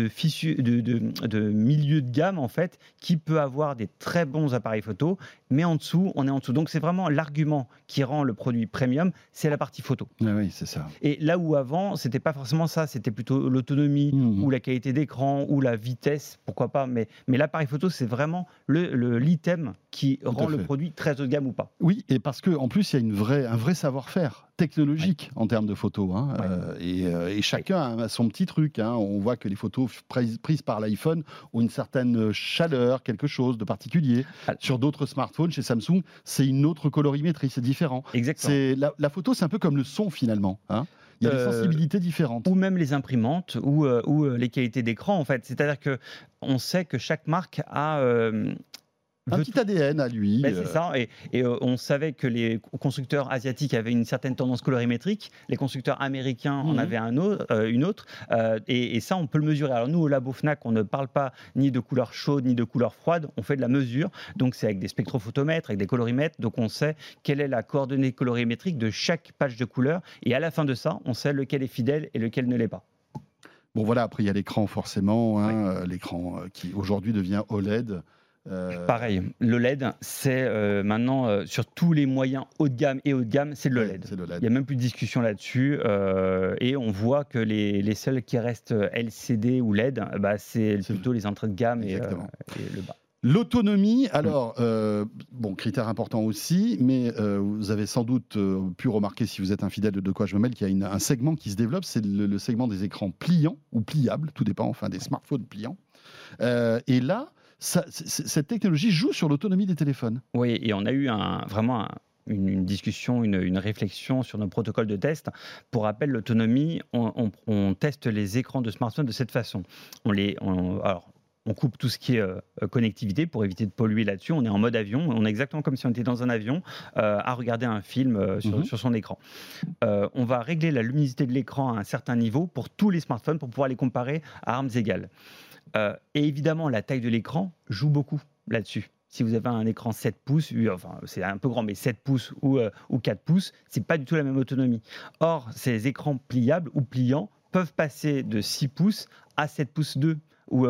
milieu de gamme, en fait, qui peut avoir des très bons appareils photo, mais en dessous, on est en dessous. Donc c'est vraiment l'argument qui rend le produit premium, c'est la partie photo. Ah oui, c'est ça. Et là où avant, c'était pas forcément ça, c'était plutôt l'autonomie ou la qualité d'écran ou la vitesse, pourquoi pas, mais l'appareil photo, c'est vraiment l'item qui rend le produit très haut de gamme ou pas. Oui, et parce qu'en plus, il y a un vrai savoir-faire technologique en termes de photos. Et chacun a son petit truc. On voit que les photos prises par l'iPhone ont une certaine chaleur, quelque chose de particulier. Sur d'autres smartphones, chez Samsung, c'est une autre colorimétrie, c'est différent. Exactement. La photo, c'est un peu comme le son finalement. Il y a des sensibilités différentes. Ou même les imprimantes ou les qualités d'écran, en fait. C'est-à-dire qu'on sait que chaque marque a... un petit ADN à lui. C'est ça, et on savait que les constructeurs asiatiques avaient une certaine tendance colorimétrique, les constructeurs américains en avaient une autre, et ça on peut le mesurer. Alors nous au labo Fnac, on ne parle pas ni de couleur chaude ni de couleur froide, on fait de la mesure, donc c'est avec des spectrophotomètres, avec des colorimètres, donc on sait quelle est la coordonnée colorimétrique de chaque page de couleur, et à la fin de ça, on sait lequel est fidèle et lequel ne l'est pas. Bon voilà, après il y a l'écran forcément, l'écran qui aujourd'hui devient OLED. Pareil, le LED, c'est maintenant sur tous les moyens haut de gamme et haut de gamme, c'est le LED. Il n'y a même plus de discussion là-dessus. Et on voit que les seuls qui restent LCD ou LED, c'est plutôt les entrées de gamme et le bas. L'autonomie, alors, critère important aussi, mais vous avez sans doute pu remarquer, si vous êtes un fidèle de quoi je me mêle, qu'il y a un segment qui se développe, c'est le segment des écrans pliants ou pliables, tout dépend, des smartphones pliants. Et là, cette technologie joue sur l'autonomie des téléphones. Oui, et on a eu vraiment une discussion, une réflexion sur nos protocoles de test. Pour rappel, l'autonomie, on teste les écrans de smartphones de cette façon. On coupe tout ce qui est connectivité pour éviter de polluer là-dessus. On est en mode avion. On est exactement comme si on était dans un avion à regarder un film sur son écran. On va régler la luminosité de l'écran à un certain niveau pour tous les smartphones pour pouvoir les comparer à armes égales. Et évidemment, la taille de l'écran joue beaucoup là-dessus. Si vous avez un écran 7 pouces, c'est un peu grand, mais 7 pouces ou 4 pouces, ce n'est pas du tout la même autonomie. Or, ces écrans pliables ou pliants peuvent passer de 6 pouces à 7 pouces 2. Ou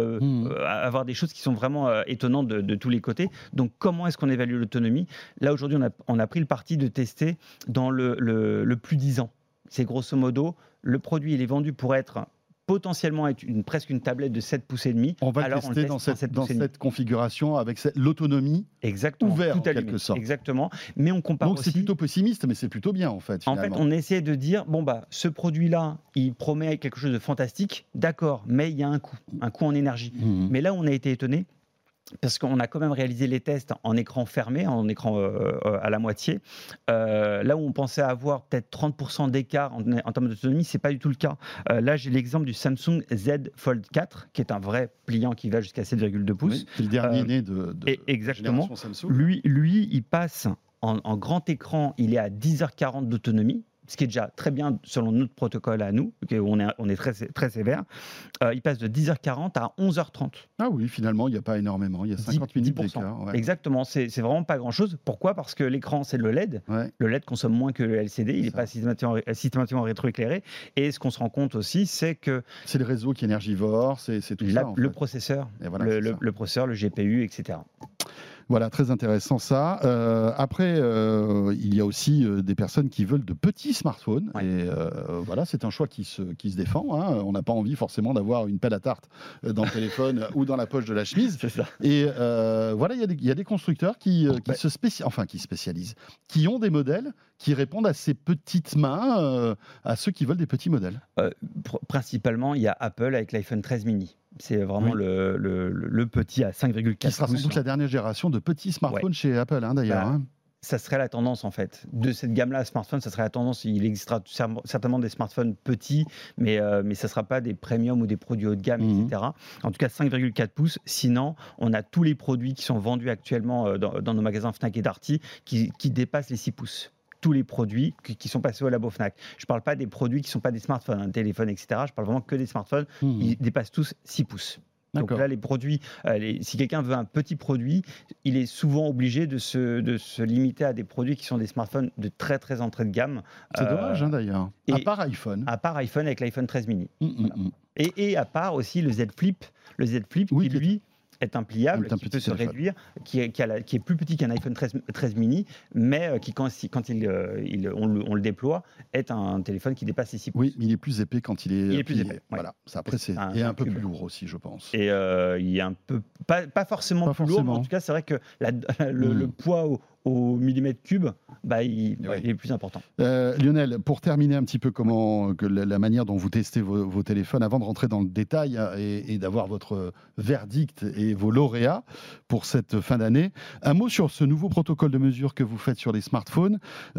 avoir des choses qui sont vraiment étonnantes de tous les côtés. Donc, comment est-ce qu'on évalue l'autonomie ? Là, aujourd'hui, on a pris le parti de tester dans le plus 10 ans. C'est grosso modo, le produit, il est vendu pour être potentiellement presque une tablette de 7 pouces et demi. On va le tester dans cette configuration avec l'autonomie ouverte en quelque sorte. Exactement. Mais on compare donc aussi... c'est plutôt pessimiste, mais c'est plutôt bien en fait. Finalement. En fait, on essaie de dire, ce produit-là, il promet quelque chose de fantastique, d'accord, mais il y a un coût en énergie. Mais là où on a été étonné, parce qu'on a quand même réalisé les tests en écran fermé, en écran à la moitié. Là où on pensait avoir peut-être 30% d'écart en termes d'autonomie, ce n'est pas du tout le cas. Là, j'ai l'exemple du Samsung Z Fold 4, qui est un vrai pliant qui va jusqu'à 7,2 pouces. Oui, c'est le dernier né de exactement. Samsung. Lui, il passe en grand écran, il est à 10h40 d'autonomie. Ce qui est déjà très bien selon notre protocole à nous, on est très, très sévère. Il passe de 10h40 à 11h30. Ah oui, finalement, il n'y a pas énormément, il y a 50 minutes d'écart. Ouais. Exactement, c'est vraiment pas grand-chose. Pourquoi ? Parce que l'écran, c'est le LED. Ouais. Le LED consomme moins que le LCD, il n'est pas systématiquement rétroéclairé. Et ce qu'on se rend compte aussi, c'est que... C'est le réseau qui est énergivore, c'est tout ça. Le processeur, voilà, le processeur, le GPU, etc. Voilà, très intéressant ça. Après, il y a aussi des personnes qui veulent de petits smartphones. Ouais. Et voilà, c'est un choix qui se défend. On n'a pas envie forcément d'avoir une pelle à tarte dans le téléphone ou dans la poche de la chemise. C'est ça. Et voilà, il y a des constructeurs qui spécialisent, qui ont des modèles qui répondent à ces petites mains, à ceux qui veulent des petits modèles. Principalement, il y a Apple avec l'iPhone 13 mini. C'est vraiment le petit à 5,4 pouces. Qui sera sans doute la dernière génération de petits smartphones chez Apple, d'ailleurs. Voilà. Ça serait la tendance en fait. De cette gamme-là, smartphone, ça serait la tendance. Il existera certainement des smartphones petits, mais ça ne sera pas des premium ou des produits haut de gamme, etc. En tout cas, 5,4 pouces. Sinon, on a tous les produits qui sont vendus actuellement dans nos magasins Fnac et Darty qui dépassent les 6 pouces. Tous les produits qui sont passés au labo Fnac. Je ne parle pas des produits qui ne sont pas des smartphones, un téléphone, etc. Je parle vraiment que des smartphones. Ils dépassent tous 6 pouces. Donc là, les produits, si quelqu'un veut un petit produit, il est souvent obligé de se limiter à des produits qui sont des smartphones de très très entrée de gamme. C'est dommage d'ailleurs. À part iPhone. À part iPhone avec l'iPhone 13 mini. Voilà. Et à part aussi le Z Flip qui lui est un pliable, qui peut se réduire, qui est plus petit qu'un iPhone 13 mini, mais qui quand on le déploie, est un téléphone qui dépasse les 6 pouces. Oui, mais il est plus épais quand il est plus épais. Voilà. Ça, après, c'est un peu plus lourd aussi, je pense. Et il est un peu pas forcément plus lourd, mais en tout cas, c'est vrai que le poids au millimètre cube, il est plus important. Lionel, pour terminer un petit peu la manière dont vous testez vos téléphones, avant de rentrer dans le détail et d'avoir votre verdict et vos lauréats pour cette fin d'année, un mot sur ce nouveau protocole de mesure que vous faites sur les smartphones,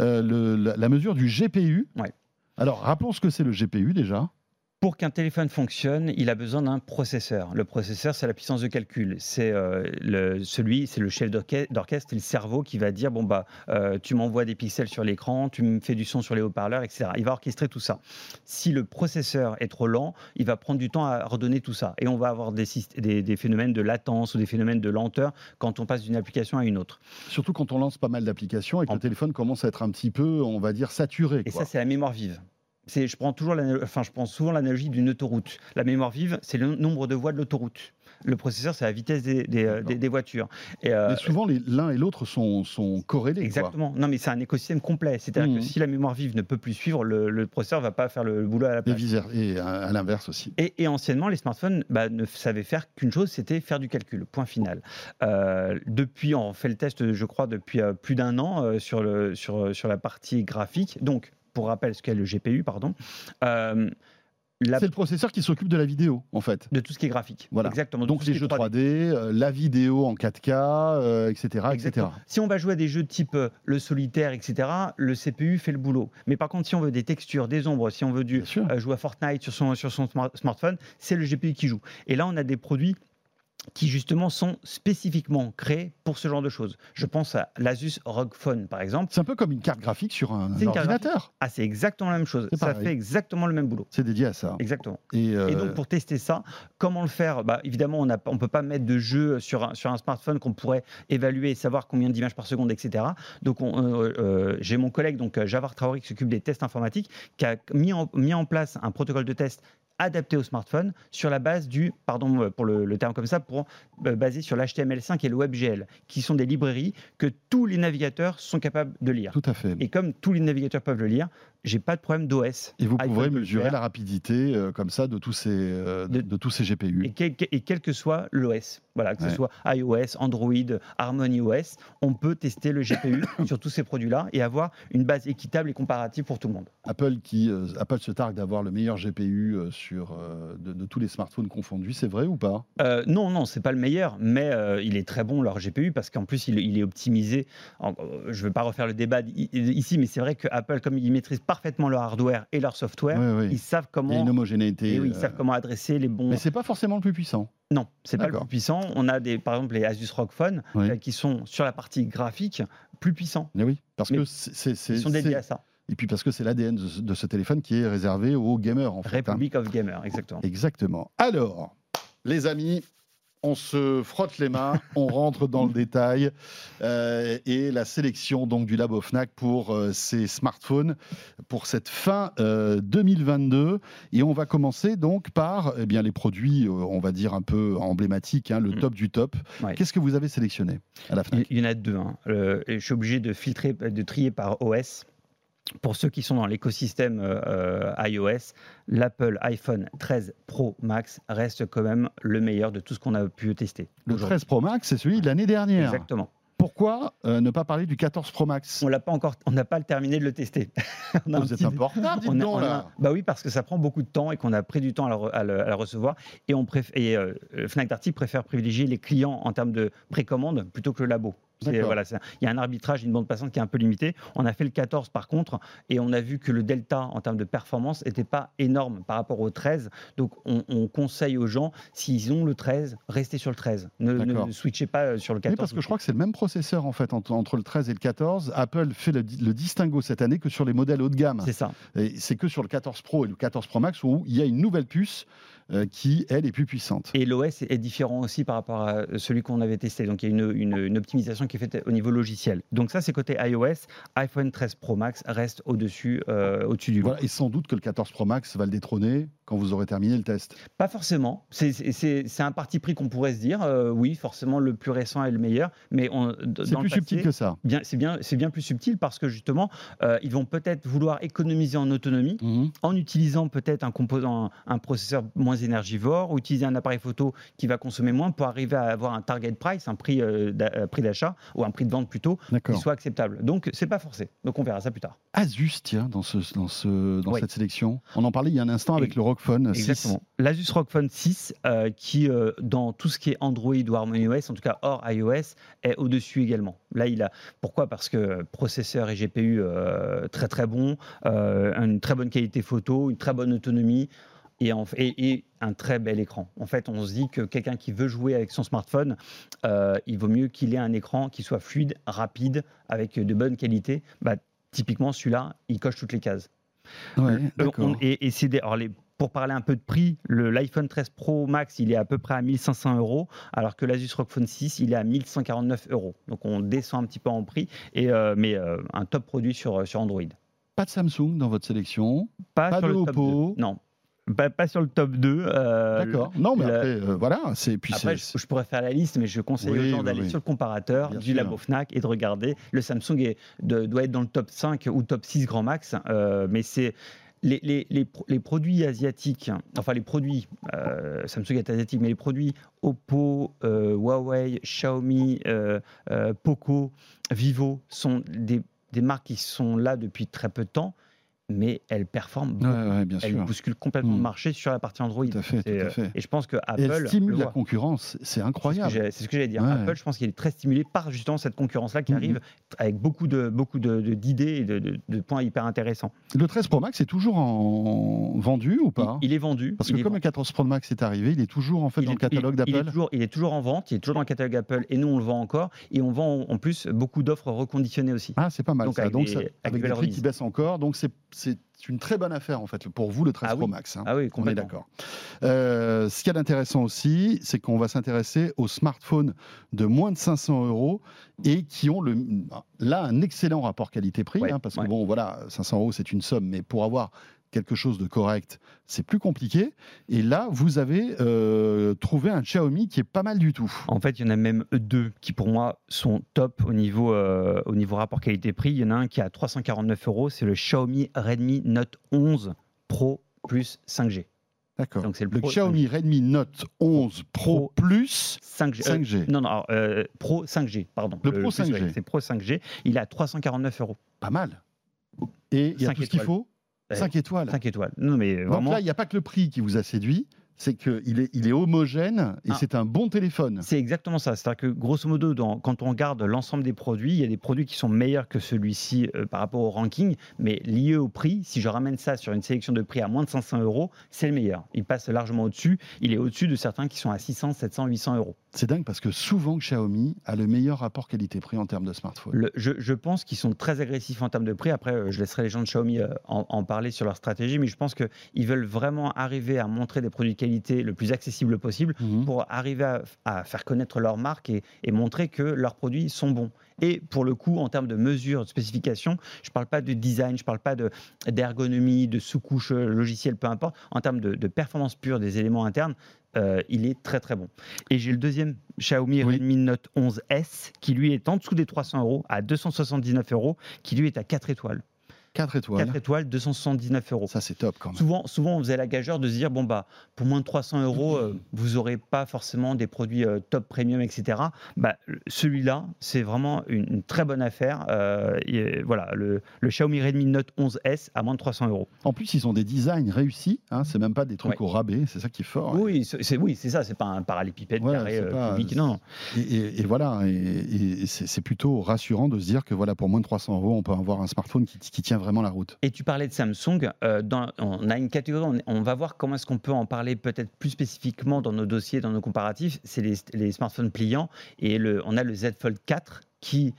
la mesure du GPU. Ouais. Alors, rappelons ce que c'est le GPU déjà. Pour qu'un téléphone fonctionne, il a besoin d'un processeur. Le processeur, c'est la puissance de calcul. C'est le chef d'orchestre, c'est le cerveau qui va dire tu m'envoies des pixels sur l'écran, tu me fais du son sur les haut-parleurs, etc. Il va orchestrer tout ça. Si le processeur est trop lent, il va prendre du temps à redonner tout ça. Et on va avoir des phénomènes de latence ou des phénomènes de lenteur quand on passe d'une application à une autre. Surtout quand on lance pas mal d'applications et que le téléphone commence à être un petit peu, on va dire, saturé. Et ça, c'est la mémoire vive. Je prends souvent l'analogie d'une autoroute. La mémoire vive, c'est le nombre de voies de l'autoroute. Le processeur, c'est la vitesse des voitures. Mais souvent, l'un et l'autre sont corrélés. Exactement. Non, mais c'est un écosystème complet. C'est-à-dire que si la mémoire vive ne peut plus suivre, le processeur ne va pas faire le boulot à la place. Et à l'inverse aussi. Et anciennement, les smartphones ne savaient faire qu'une chose, c'était faire du calcul. Point final. Depuis, on fait le test, je crois, depuis plus d'un an sur la partie graphique. Donc, pour rappel, ce qu'est le GPU, pardon. C'est le processeur qui s'occupe de la vidéo, en fait. De tout ce qui est graphique. Voilà. Exactement. Donc les jeux 3D, la vidéo en 4K, etc., etc. Si on va jouer à des jeux type le solitaire, etc., le CPU fait le boulot. Mais par contre, si on veut des textures, des ombres, si on veut jouer à Fortnite sur son smartphone, c'est le GPU qui joue. Et là, on a des produits qui justement sont spécifiquement créés pour ce genre de choses. Je pense à l'Asus ROG Phone, par exemple. C'est un peu comme une carte graphique sur un ordinateur. C'est exactement la même chose. Ça fait exactement le même boulot. C'est dédié à ça. Exactement. Et donc, pour tester ça, comment le faire ? Évidemment, on ne peut pas mettre de jeu sur un smartphone qu'on pourrait évaluer et savoir combien d'images par seconde, etc. Donc, j'ai mon collègue, Jawar Traoré, qui s'occupe des tests informatiques, qui a mis en place un protocole de test adapté au smartphone sur la base pardon pour le terme comme ça, basé sur l'HTML5 et le WebGL, qui sont des librairies que tous les navigateurs sont capables de lire. Tout à fait. Et comme tous les navigateurs peuvent le lire, j'ai pas de problème d'OS. Et vous pourrez mesurer la rapidité comme ça de tous ces GPU. Et quel que soit l'OS, voilà, que ce soit iOS, Android, HarmonyOS, on peut tester le GPU sur tous ces produits-là et avoir une base équitable et comparative pour tout le monde. Apple se targue d'avoir le meilleur GPU de tous les smartphones confondus, c'est vrai ou pas ? Non, c'est pas le meilleur, mais il est très bon leur GPU parce qu'en plus il est optimisé. Je ne vais pas refaire le débat ici, mais c'est vrai que Apple, comme ils maîtrisent parfaitement leur hardware et leur software, ils savent comment. Il y a une homogénéité. Ils savent comment adresser les bons. Mais c'est pas forcément le plus puissant. Non, c'est pas le plus puissant. On a par exemple les Asus ROG Phone qui sont sur la partie graphique plus puissants. Mais oui, parce que ils sont dédiés à ça. Et puis parce que c'est l'ADN de ce téléphone qui est réservé aux gamers, en fait. Republic of Gamers, exactement. Exactement. Alors, les amis, on se frotte les mains, on rentre dans le détail et la sélection donc du Labo Fnac pour ces smartphones pour cette fin 2022. Et on va commencer donc par les produits, on va dire un peu emblématiques, le top du top. Ouais. Qu'est-ce que vous avez sélectionné à la Fnac ? Il y en a deux. Je suis obligé de trier par OS. Pour ceux qui sont dans l'écosystème iOS, l'Apple iPhone 13 Pro Max reste quand même le meilleur de tout ce qu'on a pu tester. Le 13 Pro Max, c'est celui de l'année dernière. Exactement. Pourquoi ne pas parler du 14 Pro Max ? On n'a pas terminé de le tester. Vous êtes un peu en retard, dites donc là. Oui, parce que ça prend beaucoup de temps et qu'on a pris du temps à le recevoir. Et Fnac Darty préfère privilégier les clients en termes de précommande plutôt que le labo. Il y a un arbitrage, une bande passante qui est un peu limitée. On a fait le 14 par contre, et on a vu que le delta en termes de performance n'était pas énorme par rapport au 13. Donc on conseille aux gens, s'ils ont le 13, restez sur le 13. Ne switchez pas sur le 14. Oui, parce que je crois que c'est le même processeur en fait entre le 13 et le 14. Apple fait le distinguo cette année que sur les modèles haut de gamme. C'est ça. Et c'est que sur le 14 Pro et le 14 Pro Max où il y a une nouvelle puce qui, elle, est plus puissante. Et l'OS est différent aussi par rapport à celui qu'on avait testé. Donc, il y a une optimisation qui est faite au niveau logiciel. Donc, ça, c'est côté iOS. iPhone 13 Pro Max reste au-dessus du lot. Voilà, et sans doute que le 14 Pro Max va le détrôner quand vous aurez terminé le test. Pas forcément. C'est un parti pris qu'on pourrait se dire. Oui, forcément, le plus récent est le meilleur. Mais c'est plus subtil que ça. C'est bien plus subtil parce que, justement, ils vont peut-être vouloir économiser en autonomie en utilisant peut-être un processeur moins énergivore, ou utiliser un appareil photo qui va consommer moins pour arriver à avoir un target price, un prix d'achat ou un prix de vente plutôt, qui soit acceptable. Donc c'est pas forcé. Donc on verra ça plus tard. Asus, tiens, dans cette sélection. On en parlait il y a un instant avec le ROG Phone 6. Exactement. L'Asus ROG Phone 6 qui dans tout ce qui est Android ou HarmonyOS, en tout cas hors iOS, est au-dessus également. Là pourquoi ? Parce que processeur et GPU très très bon, une très bonne qualité photo, une très bonne autonomie. Et un très bel écran. En fait, on se dit que quelqu'un qui veut jouer avec son smartphone, il vaut mieux qu'il ait un écran qui soit fluide, rapide, avec de bonnes qualités. Typiquement, celui-là, il coche toutes les cases. Ouais, d'accord. Pour parler un peu de prix, l'iPhone 13 Pro Max, il est à peu près à 1 500 €, alors que l'Asus ROG Phone 6, il est à 1 149 €. Donc, on descend un petit peu en prix, mais un top produit sur Android. Pas de Samsung dans votre sélection ? Pas de Oppo ? Non. Pas sur le top 2. D'accord. Non, mais après, voilà. Je pourrais faire la liste, mais je conseille aux gens d'aller sur le comparateur du Labo Fnac et de regarder. Le Samsung doit être dans le top 5 ou top 6 grand max, mais c'est les produits asiatiques, enfin les produits, Samsung est asiatique, mais les produits Oppo, Huawei, Xiaomi, Poco, Vivo sont des marques qui sont là depuis très peu de temps, mais elles performent beaucoup. Elles bousculent complètement le marché sur la partie Android. Tout à fait. Et je pense que Apple... Et elle stimule la concurrence, c'est incroyable. C'est ce que j'allais dire. Apple, je pense qu'il est très stimulé par justement cette concurrence-là qui arrive avec beaucoup d'idées et de points hyper intéressants. Le 13 Pro Max est toujours vendu ou pas ? Il est vendu. Parce que comme le 14 Pro Max est arrivé, il est toujours dans le catalogue d'Apple. Il est toujours en vente, il est toujours dans le catalogue Apple et nous on le vend encore. Et on vend en plus beaucoup d'offres reconditionnées aussi. Ah, c'est pas mal. Donc, avec des prix qui baissent encore. Donc c'est une très bonne affaire en fait pour vous le 13 Pro Max. Ah oui, on est d'accord. Ce qu'il y a d'intéressant aussi, c'est qu'on va s'intéresser aux smartphones de moins de 500 € et qui ont là un excellent rapport qualité-prix, parce que bon voilà, 500 € c'est une somme, mais pour avoir quelque chose de correct, c'est plus compliqué. Et là, vous avez trouvé un Xiaomi qui est pas mal du tout. En fait, il y en a même deux qui, pour moi, sont top au niveau rapport qualité-prix. Il y en a un qui est à 349 €, c'est le Xiaomi Redmi Note 11 Pro plus 5G. D'accord. Donc c'est le Xiaomi Redmi Note 11 Pro plus 5G. Non, Pro 5G, pardon. Le Pro 5G. C'est Pro 5G. Il est à 349 €. Pas mal. Et il y a tout ce qu'il faut. 5 étoiles. 5 étoiles. Non, mais vraiment... Donc là, il n'y a pas que le prix qui vous a séduit, c'est qu'il est homogène et c'est un bon téléphone. C'est exactement ça. C'est-à-dire que, grosso modo, quand on regarde l'ensemble des produits, il y a des produits qui sont meilleurs que celui-ci par rapport au ranking, mais lié au prix, si je ramène ça sur une sélection de prix à moins de 500 €, c'est le meilleur. Il passe largement au-dessus. Il est au-dessus de certains qui sont à 600, 700, 800 €. C'est dingue parce que souvent Xiaomi a le meilleur rapport qualité-prix en termes de smartphone. Je pense qu'ils sont très agressifs en termes de prix. Après, je laisserai les gens de Xiaomi en parler sur leur stratégie, mais je pense qu'ils veulent vraiment arriver à montrer des produits de qualité le plus accessible possible pour arriver à faire connaître leur marque et montrer que leurs produits sont bons. Et pour le coup, en termes de mesures, de spécifications, je ne parle pas de design, je ne parle pas d'ergonomie, de sous-couche logicielle, peu importe. En termes de performance pure des éléments internes, il est très très bon. Et j'ai le deuxième Xiaomi Redmi Note 11S qui lui est en dessous des 300 €, à 279 €, qui lui est à 4 étoiles. 4 étoiles. 4 étoiles, 279 €. Ça, c'est top quand même. Souvent, on faisait la gageure de se dire, pour moins de 300 €, vous n'aurez pas forcément des produits top premium, etc. Celui-là, c'est vraiment une très bonne affaire. Voilà, le Xiaomi Redmi Note 11S à moins de 300 €. En plus, ils ont des designs réussis. C'est même pas des trucs au rabais. C'est ça qui est fort. Oui, c'est ça. C'est pas un parallépipède carré public. Non. Et voilà. Et c'est plutôt rassurant de se dire que voilà, pour moins de 300 €, on peut avoir un smartphone qui tient vraiment la route. Et tu parlais de Samsung. On a une catégorie. On va voir comment est-ce qu'on peut en parler peut-être plus spécifiquement dans nos dossiers, dans nos comparatifs. C'est les smartphones pliants. Et on a le Z Fold 4 qui,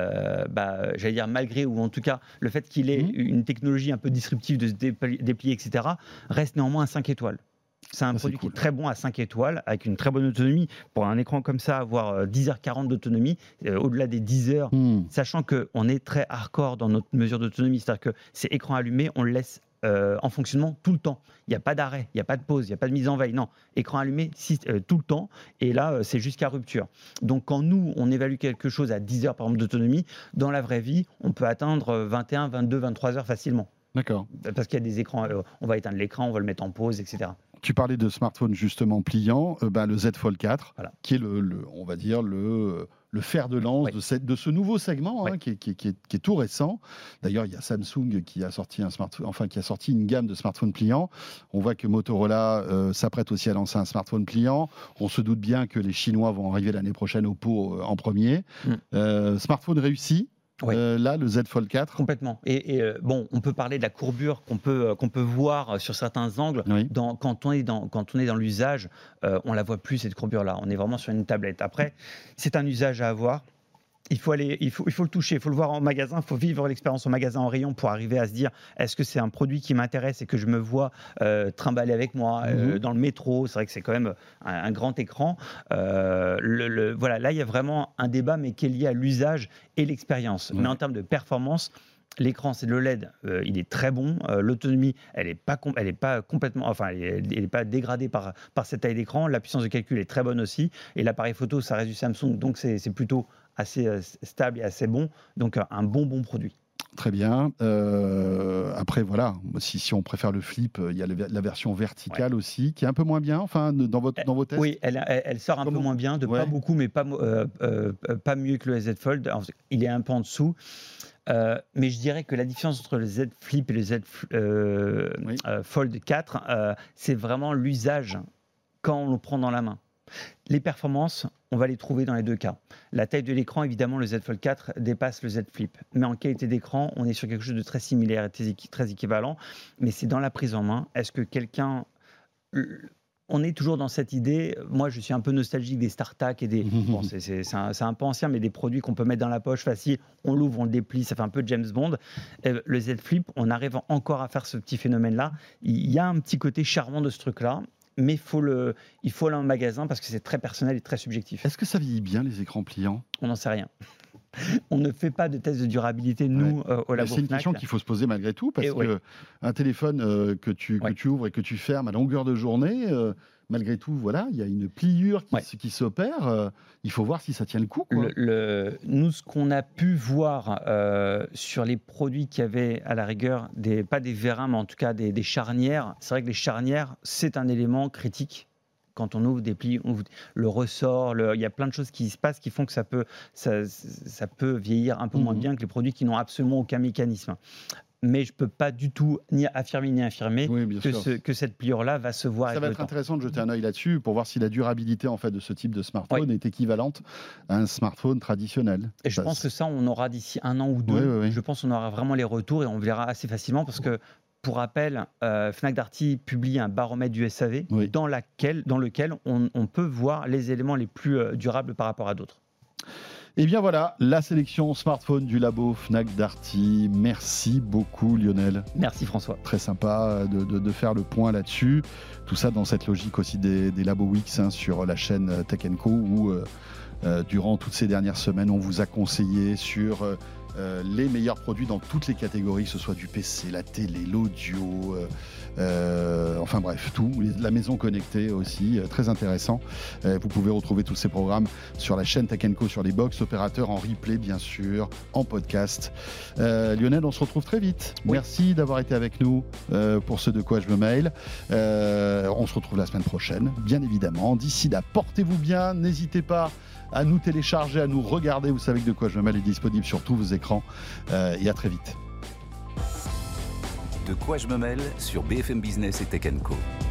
j'allais dire malgré, ou en tout cas le fait qu'il ait une technologie un peu disruptive de se déplier, etc., reste néanmoins à 5 étoiles. C'est un produit qui est très bon à 5 étoiles, avec une très bonne autonomie. Pour un écran comme ça, avoir 10h40 d'autonomie, au-delà des 10 heures, sachant qu'on est très hardcore dans notre mesure d'autonomie, c'est-à-dire que c'est écran allumé, on le laisse en fonctionnement tout le temps. Il n'y a pas d'arrêt, il n'y a pas de pause, il n'y a pas de mise en veille. Non, écran allumé tout le temps. Et là, c'est jusqu'à rupture. Donc, quand nous, on évalue quelque chose à 10 heures, par exemple, d'autonomie, dans la vraie vie, on peut atteindre 21, 22, 23 heures facilement. D'accord. Parce qu'il y a des écrans, on va éteindre l'écran, on va le mettre en pause, etc. Tu parlais de smartphone justement pliant, le Z Fold 4, qui est on va dire le fer de lance de ce nouveau segment qui est tout récent. D'ailleurs, il y a Samsung qui a sorti une gamme de smartphones pliants. On voit que Motorola s'apprête aussi à lancer un smartphone pliant. On se doute bien que les Chinois vont arriver l'année prochaine au pot en premier. Smartphone réussi. Là, le Z Fold 4. Complètement. On peut parler de la courbure qu'on peut voir sur certains angles. Quand on est dans l'usage, on la voit plus, cette courbure-là. On est vraiment sur une tablette. Après, c'est un usage à avoir. Il faut le toucher, il faut le voir en magasin, il faut vivre l'expérience en magasin, en rayon, pour arriver à se dire, est-ce que c'est un produit qui m'intéresse et que je me vois trimballer avec moi dans le métro. C'est vrai que c'est quand même un grand écran. Voilà, là, il y a vraiment un débat, mais qui est lié à l'usage et l'expérience. Mais en termes de performance, l'écran, c'est le LED, il est très bon. L'autonomie, elle n'est pas complètement, elle n'est pas dégradée par cette taille d'écran. La puissance de calcul est très bonne aussi. Et l'appareil photo, ça reste du Samsung, donc c'est plutôt assez stable et assez bon. Donc un bon produit. Très bien. Après, voilà, si on préfère le flip, il y a la version verticale aussi, qui est un peu moins bien, dans vos tests. Oui, elle sort un peu moins bien, pas beaucoup, mais pas mieux que le Z Fold. Alors, il est un peu en dessous. Mais je dirais que la différence entre le Z Flip et le Z Fold 4, c'est vraiment l'usage quand on le prend dans la main. Les performances, on va les trouver dans les deux cas. La taille de l'écran, évidemment, le Z Fold 4 dépasse le Z Flip. Mais en qualité d'écran, on est sur quelque chose de très similaire, très équivalent. Mais c'est dans la prise en main. Est-ce que quelqu'un... On est toujours dans cette idée, moi je suis un peu nostalgique des StarTAC et des... Bon, c'est un peu ancien, mais des produits qu'on peut mettre dans la poche facile, on l'ouvre, on le déplie, ça fait un peu James Bond. Le Z Flip, on arrive encore à faire ce petit phénomène-là. Il y a un petit côté charmant de ce truc-là, mais il faut aller en magasin parce que c'est très personnel et très subjectif. Est-ce que ça vieillit bien, les écrans pliants ? On n'en sait rien. On ne fait pas de test de durabilité, nous, au labo. C'est une question qu'il faut se poser malgré tout, parce qu'un téléphone que tu ouvres et que tu fermes à longueur de journée, malgré tout, voilà, il y a une pliure qui s'opère. Il faut voir si ça tient le coup. Nous, ce qu'on a pu voir sur les produits qui avaient, à la rigueur, pas des vérins, mais en tout cas des charnières, c'est vrai que les charnières, c'est un élément critique. Quand on ouvre des plis, le ressort, il y a plein de choses qui se passent qui font que ça peut vieillir un peu moins bien que les produits qui n'ont absolument aucun mécanisme. Mais je ne peux pas du tout ni affirmer que cette pliure-là va se voir. Ça va être intéressant de jeter un œil là-dessus pour voir si la durabilité de ce type de smartphone est équivalente à un smartphone traditionnel. Et je pense que ça, on aura d'ici 1 an ou 2. Je pense qu'on aura vraiment les retours et on verra assez facilement parce que, pour rappel, Fnac Darty publie un baromètre du SAV dans lequel on peut voir les éléments les plus durables par rapport à d'autres. Et bien voilà, la sélection smartphone du labo Fnac Darty. Merci beaucoup Lionel. Merci François. Très sympa de faire le point là-dessus. Tout ça dans cette logique aussi des Labo Weeks sur la chaîne Tech & Co où durant toutes ces dernières semaines, on vous a conseillé sur les meilleurs produits dans toutes les catégories, que ce soit du PC, la télé, l'audio, enfin bref, tout. La maison connectée aussi, très intéressant. Vous pouvez retrouver tous ces programmes sur la chaîne Tech & Co, sur les box opérateurs, en replay bien sûr, en podcast. Lionel, on se retrouve très vite. Oui. Merci d'avoir été avec nous pour ce De quoi je me mail. On se retrouve la semaine prochaine, bien évidemment. D'ici là, portez-vous bien, n'hésitez pas à nous télécharger, à nous regarder. Vous savez que De quoi je me mail est disponible sur tous vos écrans. Et à très vite. De quoi je me mêle sur BFM Business et Tech & Co.